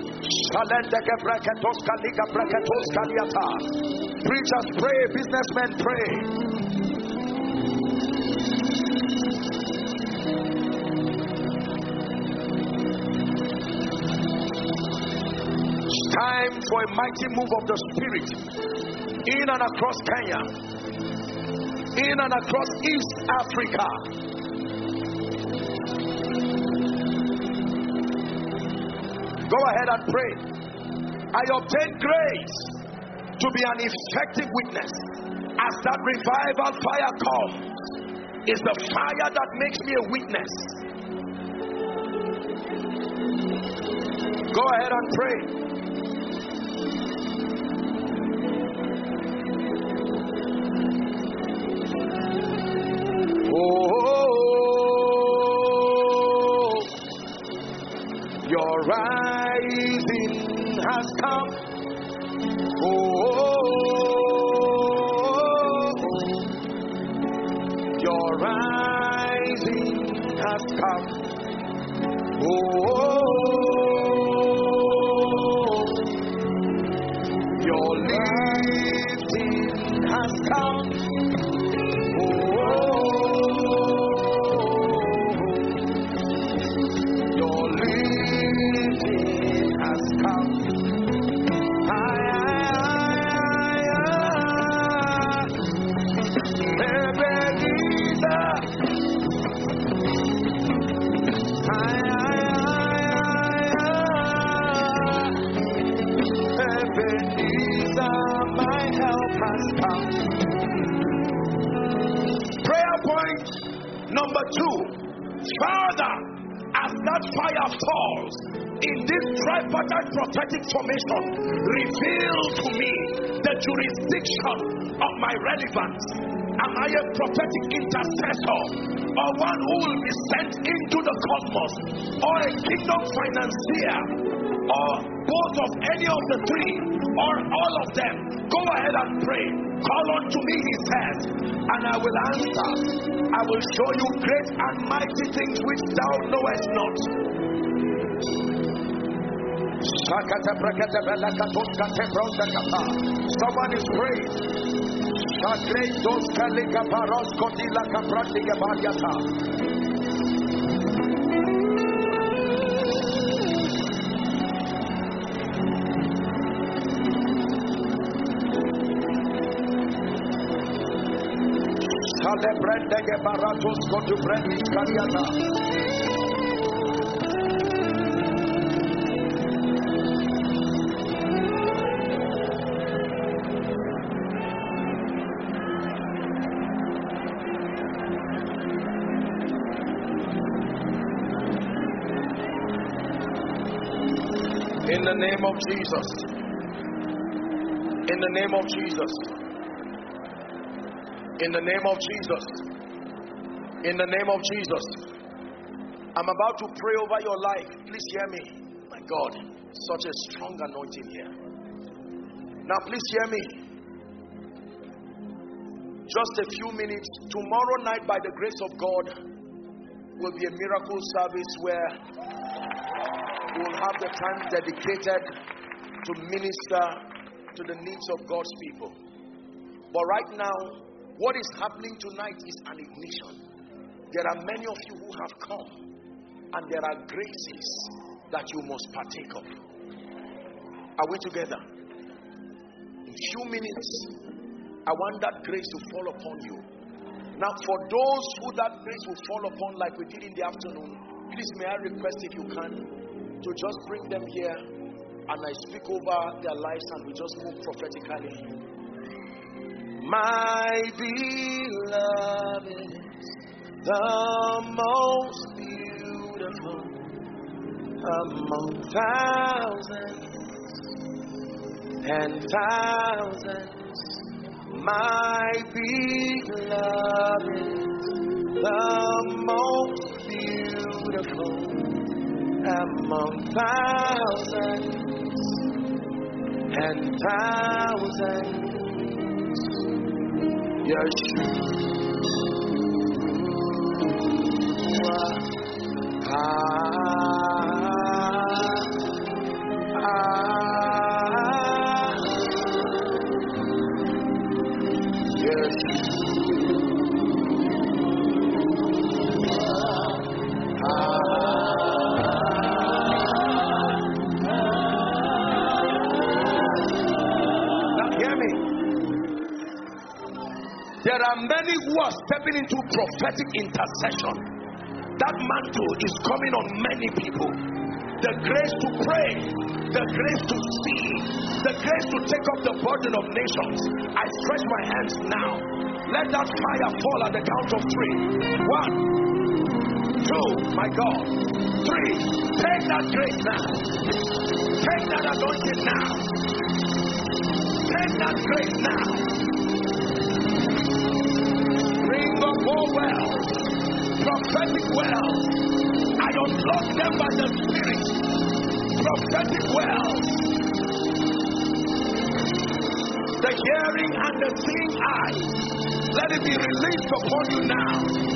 Preachers pray, businessmen pray. It's time for a mighty move of the Spirit in and across Kenya, in and across East Africa. Go ahead and pray. I obtain grace to be an effective witness. As that revival fire comes, is the fire that makes me a witness. Go ahead and pray. Oh, your rising has come. Oh, your rising has come. Oh, your lifting has come. Your lifting has come. My help has come. Prayer point number 2. Father, as that fire falls in this tripartite prophetic formation, reveal to me the jurisdiction of my relevance. Am I a prophetic intercessor, or one who will be sent into the cosmos, or a kingdom financier, or both of any of the 3, or all of them? Go ahead and pray. Call unto me, he says, and I will answer. I will show you great and mighty things which thou knowest not. Someone is praying. In the name of Jesus. In the name of Jesus. In the name of Jesus. In the name of Jesus. I'm about to pray over your life. Please hear me. My God, such a strong anointing here. Now please hear me. Just a few minutes. Tomorrow night, by the grace of God, will be a miracle service where we'll have the time dedicated to minister to the needs of God's people. But right now, what is happening tonight is an ignition. There are many of you who have come, and there are graces that you must partake of. Are we together? In few minutes, I want that grace to fall upon you. Now, for those who that grace will fall upon, like we did in the afternoon, please may I request, if you can, to just bring them here, and I speak over their lives, and we just move prophetically. My beloved is the most beautiful among thousands and thousands. My beloved is the most beautiful among thousands and thousands. Yeshua, there are many who are stepping into prophetic intercession. That mantle is coming on many people. The grace to pray, the grace to see, the grace to take up the burden of nations. I stretch my hands now. Let that fire fall at the count of 3. 1, 2, my God. 3. Take that grace now. Take that anointing now. Take that grace now. Bring up all wells, prophetic wells. I unlock them by the Spirit. Prophetic wells. The hearing and the seeing eye. Let it be released upon you now.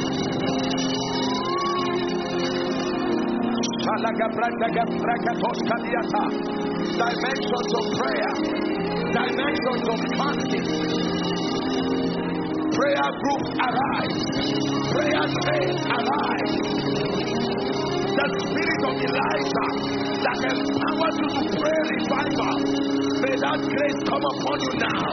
Dimensions of prayer. Dimensions of fasting. Prayer groups arise. Prayer chains arise. The spirit of Elijah that empowers you to pray revival. May that grace come upon you now.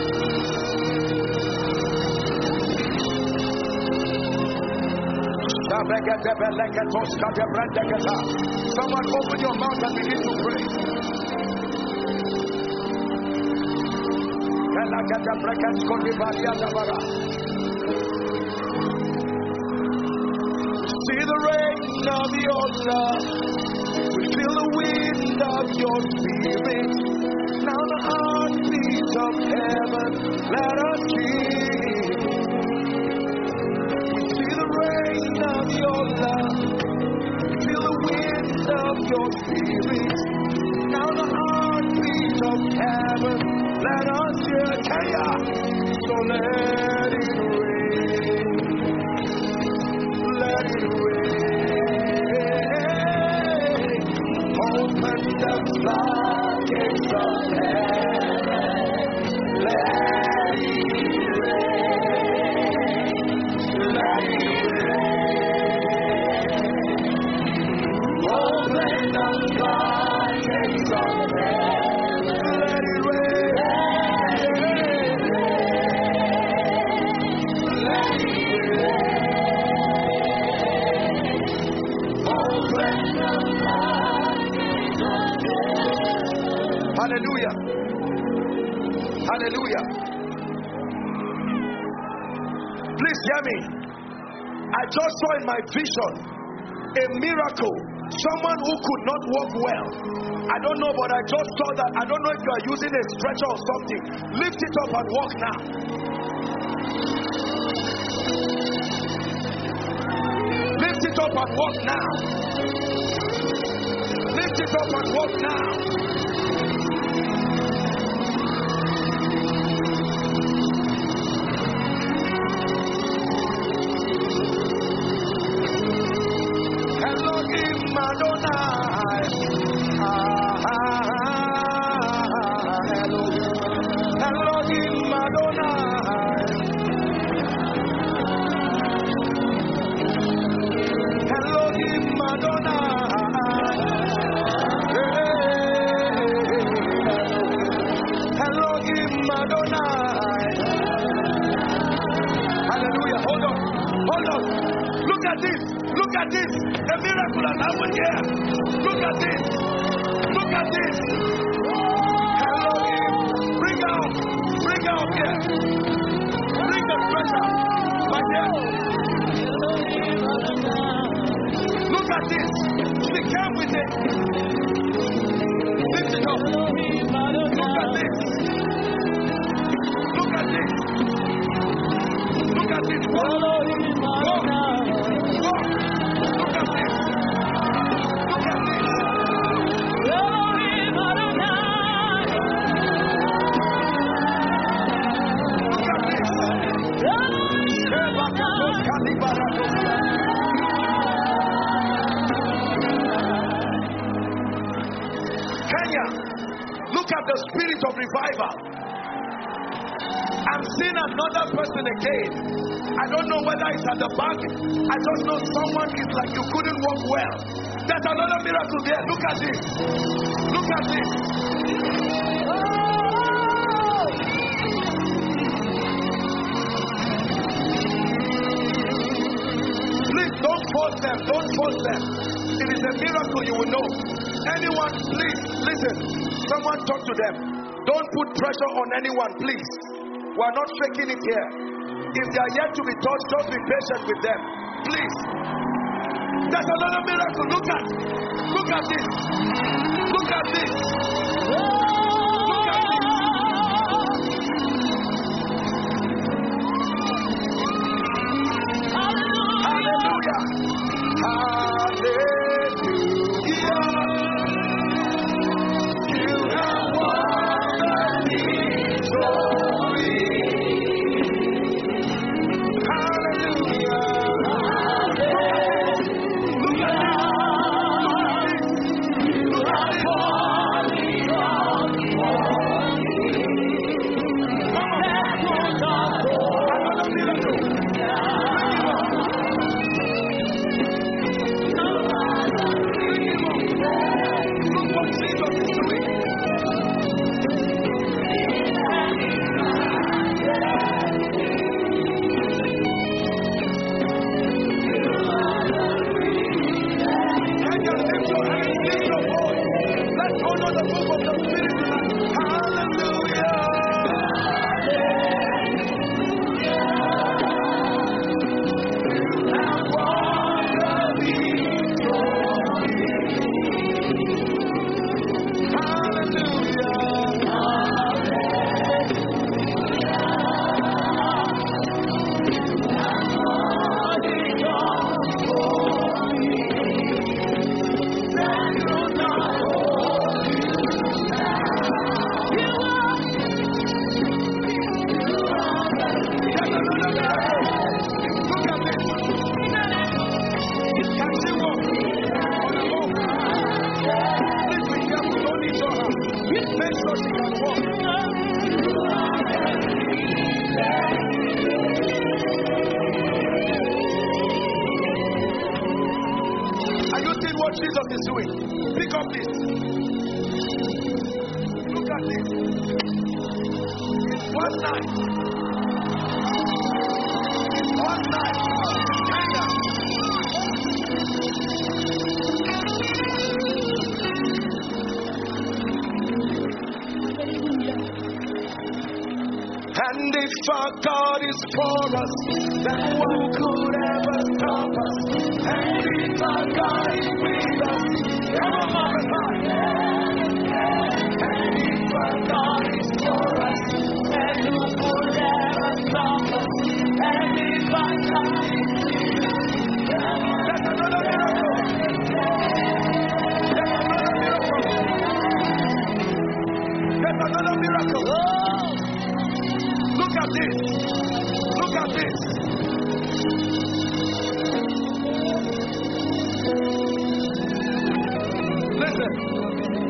Someone open your mouth and begin to pray. See the rain of your love. We feel the wind of your spirit. Now the heartbeat of heaven, let us sing. We see the rain of your love. We feel the wind of your spirit. Now the heartbeat of heaven, let us hear Kaya. So let it rain. Let it rain. Open the floodgates of heaven. Let it rain. Let it rain. Open the floodgates of heaven. Let it rain. Hallelujah. Hallelujah. Please hear me. I just saw in my vision a miracle. Someone who could not walk well. I don't know, but I just saw that. I don't know if you are using a stretcher or something. Lift it up and walk now. Lift it up and walk now. Lift it up and walk now. Adonai. Elohim Adonai. Elohim Adonai. Elohim Adonai. Hallelujah. Hold on. Hold on. Look at this. Look at this. The miracle has happened here. Look at this. Look at this. Elohim. Bring out. Bring out here. Bring the pressure. Right there. Look at this. Be careful with it. Lift it up. Look at this. Look at this. Look at this. Walk. Walk. Walk. Look at this. Look at this. Kenya, look at the spirit of revival. I'm seeing another person again. I don't know whether it's at the back. I just know someone is like you couldn't walk well. There's another miracle there. Look at this. Look at this. Please don't force them. Don't force them. It is a miracle, you will know. Anyone, please listen. Someone talk to them. Don't put pressure on anyone, please. We are not faking it here. If they are yet to be touched, just be patient with them. Please. There's another miracle. Look at this. Look at this. Look at this. Hallelujah. You have won the victory. Jesus is doing. Pick up this. Look at this. One night. One night. Kenya. And if our God is for us, then what could ever stop us? And if our God is with us, come on, and if our God is for us, then who could ever stop us? And if our God is with us, that's another miracle. That's another miracle. Look at this. Look at this.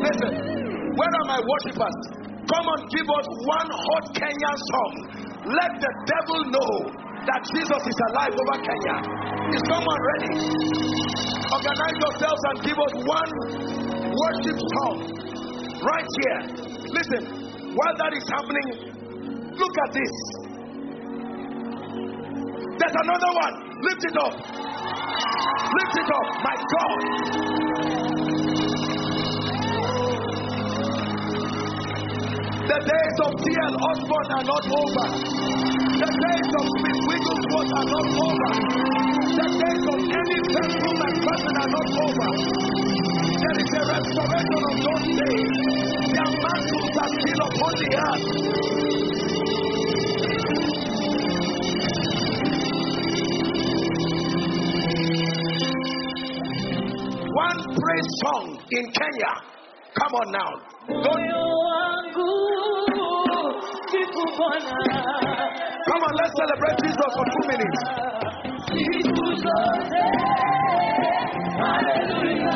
Listen, where are my worshippers? Come on, give us one hot Kenyan song. Let the devil know that Jesus is alive over Kenya. Is someone ready? Organize yourselves and give us one worship song right here. Listen, while that is happening, look at this. There's another one. Lift it up. Lift it up. My God. The days of T.L. Osborne are not over. The days of Smith Wigglesworth are not over. The days of any vessel and person are not over. There is a restoration of those days. Their mantles are still upon the earth. One praise song in Kenya. Come on now. Come on, let's celebrate Jesus for 2 minutes. Hallelujah.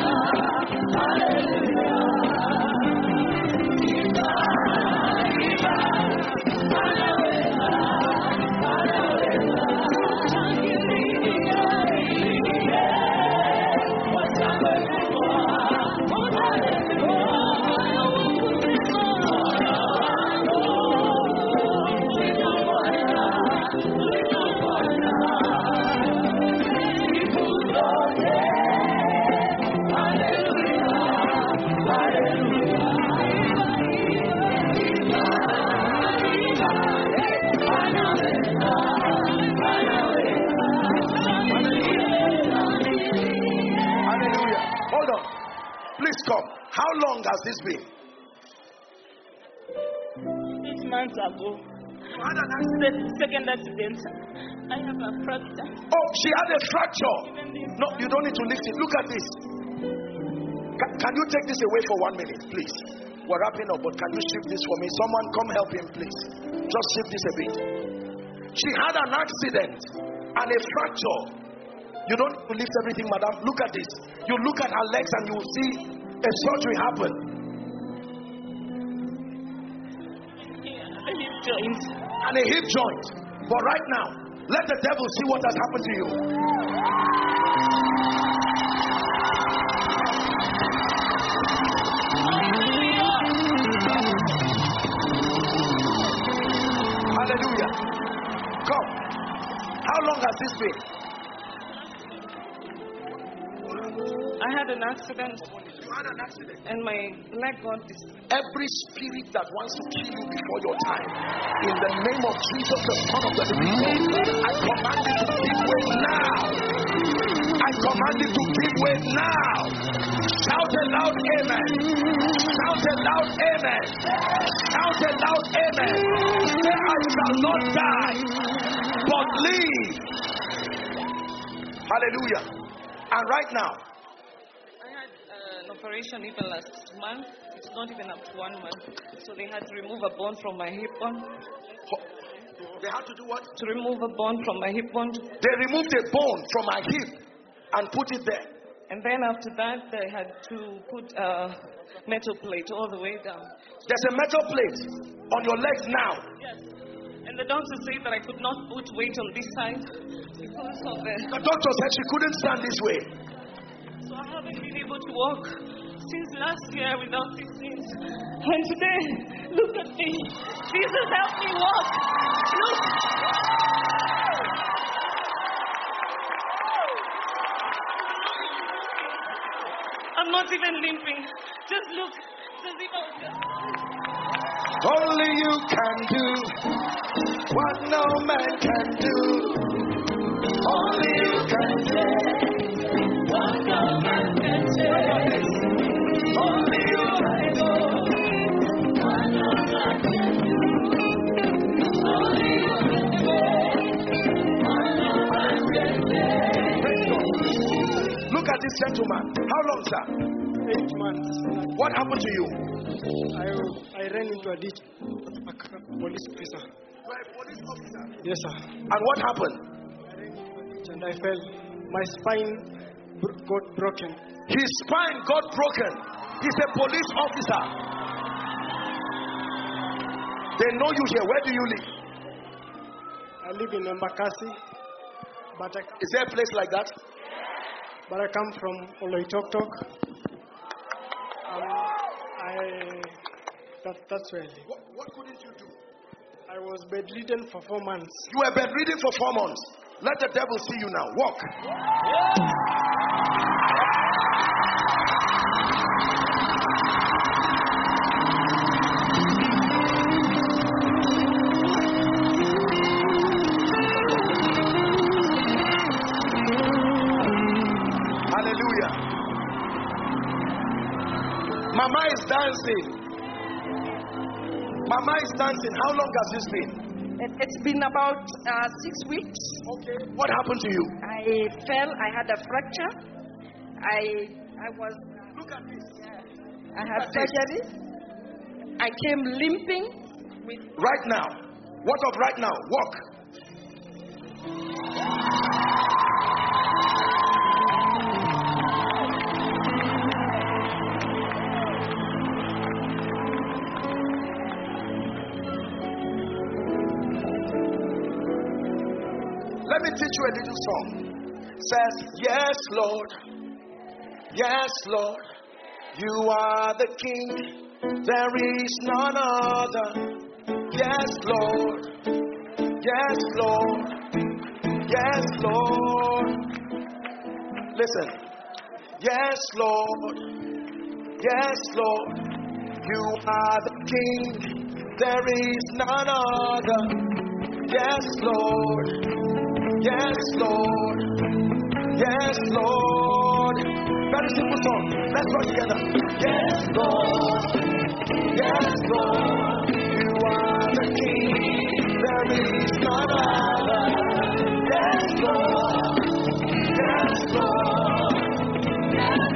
Please come. How long has this been? 6 months ago. You had an accident. Second accident. I have a fracture. Oh, she had a fracture. No, you don't need to lift it. Look at this. Can you take this away for 1 minute, please? We're wrapping up, but can you shift this for me? Someone come help him, please. Just shift this a bit. She had an accident and a fracture. You don't need to lift everything, madam. Look at this. You look at her legs and you will see a surgery happen. A hip joint. And a hip joint. But right now, let the devil see what has happened to you. Hallelujah. Come. How long has this been? I had an accident. You had an accident. And my leg got displaced. Every spirit that wants to kill you before your time, in the name of Jesus, the Son of the living God, I command you to give way now. I command you to give way now. Shout a loud amen. Shout a loud amen. Shout a loud amen. Say, I shall not die, but live. Hallelujah. And right now, operation even last month. It's not even up to 1 month. So they had to remove a bone from my hip bone. They had to do what? To remove a bone from my hip bone. They removed a bone from my hip and put it there. And then after that, they had to put a metal plate all the way down. There's a metal plate on your legs now. Yes. And the doctor said that I could not put weight on this side because of the doctor said she couldn't stand this way. So I haven't been able to walk since last year without fixings. And today, look at me. Jesus helped me walk. Look. I'm not even limping. Just look. Just if I was just... Only you can do what no man can do. Only you can do what no man can do. Only you can do what no man can do. Only you can do what no man can do. Look at this gentleman. How long, sir? 8 months. What happened to you? I ran into a ditch. A police officer. You are a police officer? Yes, sir. And what happened? I ran into a ditch and I fell. My spine got broken. His spine got broken. He's a police officer. They know you here. Where do you live? I live in Embakasi, but Is there a place like that? I come from Oloitoktok. That's where I live. What couldn't you do? I was bedridden for 4 months. You were bedridden for 4 months. Let the devil see you now. Walk. Hallelujah. Mama is dancing. Mama is dancing. How long has this been? It's been about 6 weeks. Okay. What happened to you? I fell. I had a fracture. I was. Look at this. I had surgery. I came limping with. Right now. What of right now? Walk. Let me teach you a little song. Says, yes, Lord. Yes, Lord. You are the King. There is none other. Yes, Lord. Yes, Lord. Yes, Lord. Listen. Yes, Lord. Yes, Lord. You are the King. There is none other. Yes, Lord. Yes, Lord. Yes, Lord. Very simple song. Let's go together. Yes, Lord. Yes, Lord. You are the King. There is none other. Yes, Lord. Yes, Lord. Yes,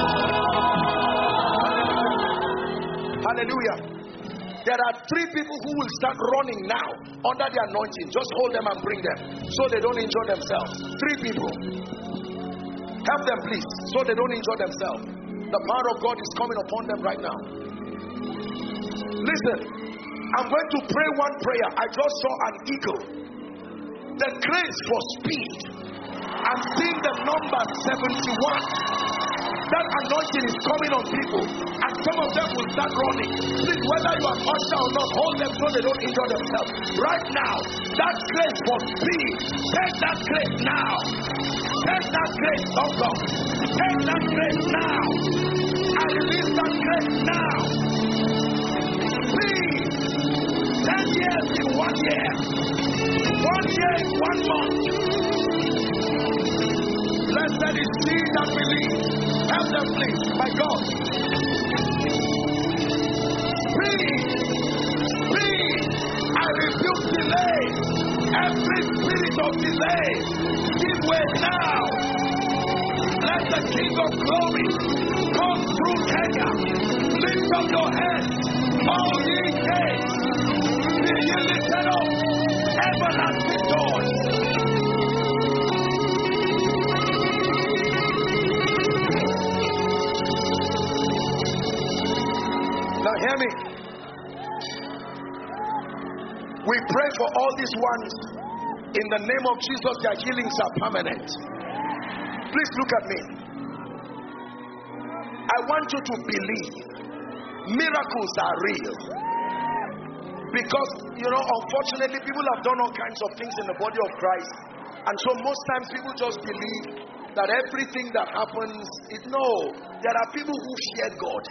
Lord. Hallelujah. There are 3 people who will start running now under the anointing. Just hold them and bring them so they don't injure themselves. 3 people. Help them, please, so they don't injure themselves. The power of God is coming upon them right now. Listen, I'm going to pray one prayer. I just saw an eagle. The grace for speed. I'm seeing the number 71. That anointing is coming on people, and some of them will start running. Please, whether you are usher or not, hold them so they don't injure themselves. Right now, that grace for speed, take that grace now. Take that grace, oh God. Take that grace now. I release that grace now. Speed. 10 years in 1 year. 1 year in 1 month. Blessed is he that believes. Help them, please, my God. Speed, speed. I rebuke delay. Every spirit of delay, give way now. Let the King of Glory come through Kenya. Lift up your heads, all ye gates. Be ye lifted up, everlasting doors. Now hear me. We pray for all these ones. In the name of Jesus, their healings are permanent. Please look at me. I want you to believe miracles are real. Because, unfortunately, people have done all kinds of things in the body of Christ. And so most times people just believe that everything that happens is no. There are people who fear God.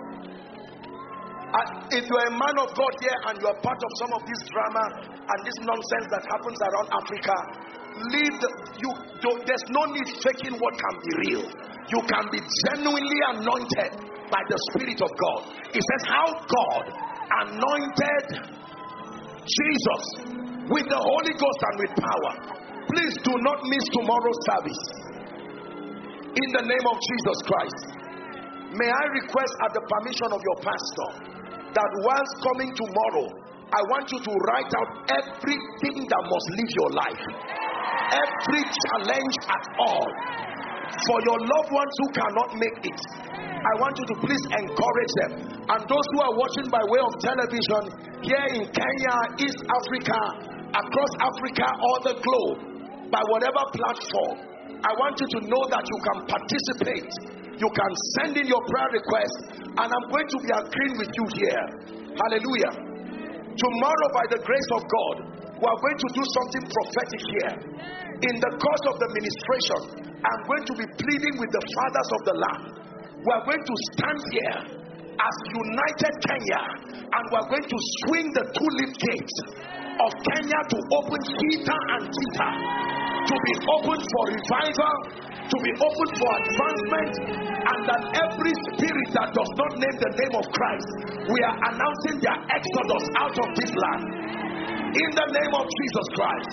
If you're a man of God here and you're part of some of this drama and this nonsense that happens around Africa, there's no need faking what can be real. You can be genuinely anointed by the Spirit of God. It says how God anointed Jesus with the Holy Ghost and with power. Please do not miss tomorrow's service. In the name of Jesus Christ, may I request at the permission of your pastor that whilst coming tomorrow, I want you to write out everything that must live your life. Every challenge at all. For your loved ones who cannot make it, I want you to please encourage them. And those who are watching by way of television here in Kenya, East Africa, across Africa or the globe, by whatever platform, I want you to know that you can participate. You can send in your prayer request, and I'm going to be agreeing with you here. Hallelujah. Tomorrow, by the grace of God, we are going to do something prophetic here. In the course of the ministration, I'm going to be pleading with the fathers of the land. We are going to stand here as United Kenya, and we are going to swing the two-leaf gates of Kenya to open Kita and Kita, to be open for revival, to be open for advancement, and that every spirit that does not name the name of Christ, we are announcing their exodus out of this land in the name of Jesus Christ.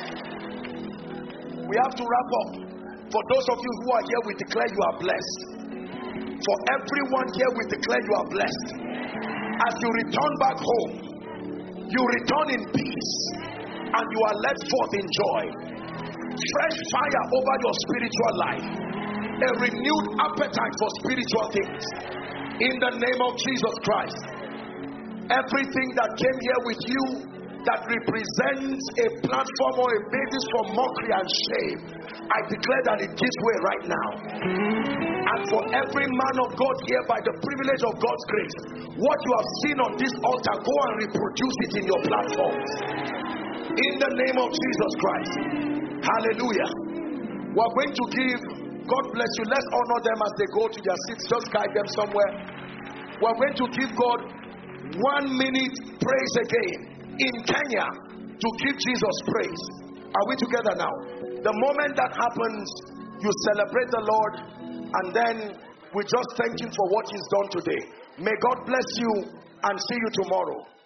We have to wrap up. For those of you who are here, we declare you are blessed. For everyone here, we declare you are blessed. As you return back home, you return in peace, and you are led forth in joy. Fresh fire over your spiritual life, a renewed appetite for spiritual things in the name of Jesus Christ. Everything that came here with you that represents a platform or a basis for mockery and shame, I declare that it gives way right now. And for every man of God here, by the privilege of God's grace, what you have seen on this altar, go and reproduce it in your platforms in the name of Jesus Christ. Hallelujah. We're going to give, God bless you, let's honor them as they go to their seats. Just guide them somewhere. We're going to give God 1 minute praise again in Kenya to give Jesus praise. Are we together now? The moment that happens, you celebrate the Lord, and then we just thank Him for what He's done today. May God bless you, and see you tomorrow.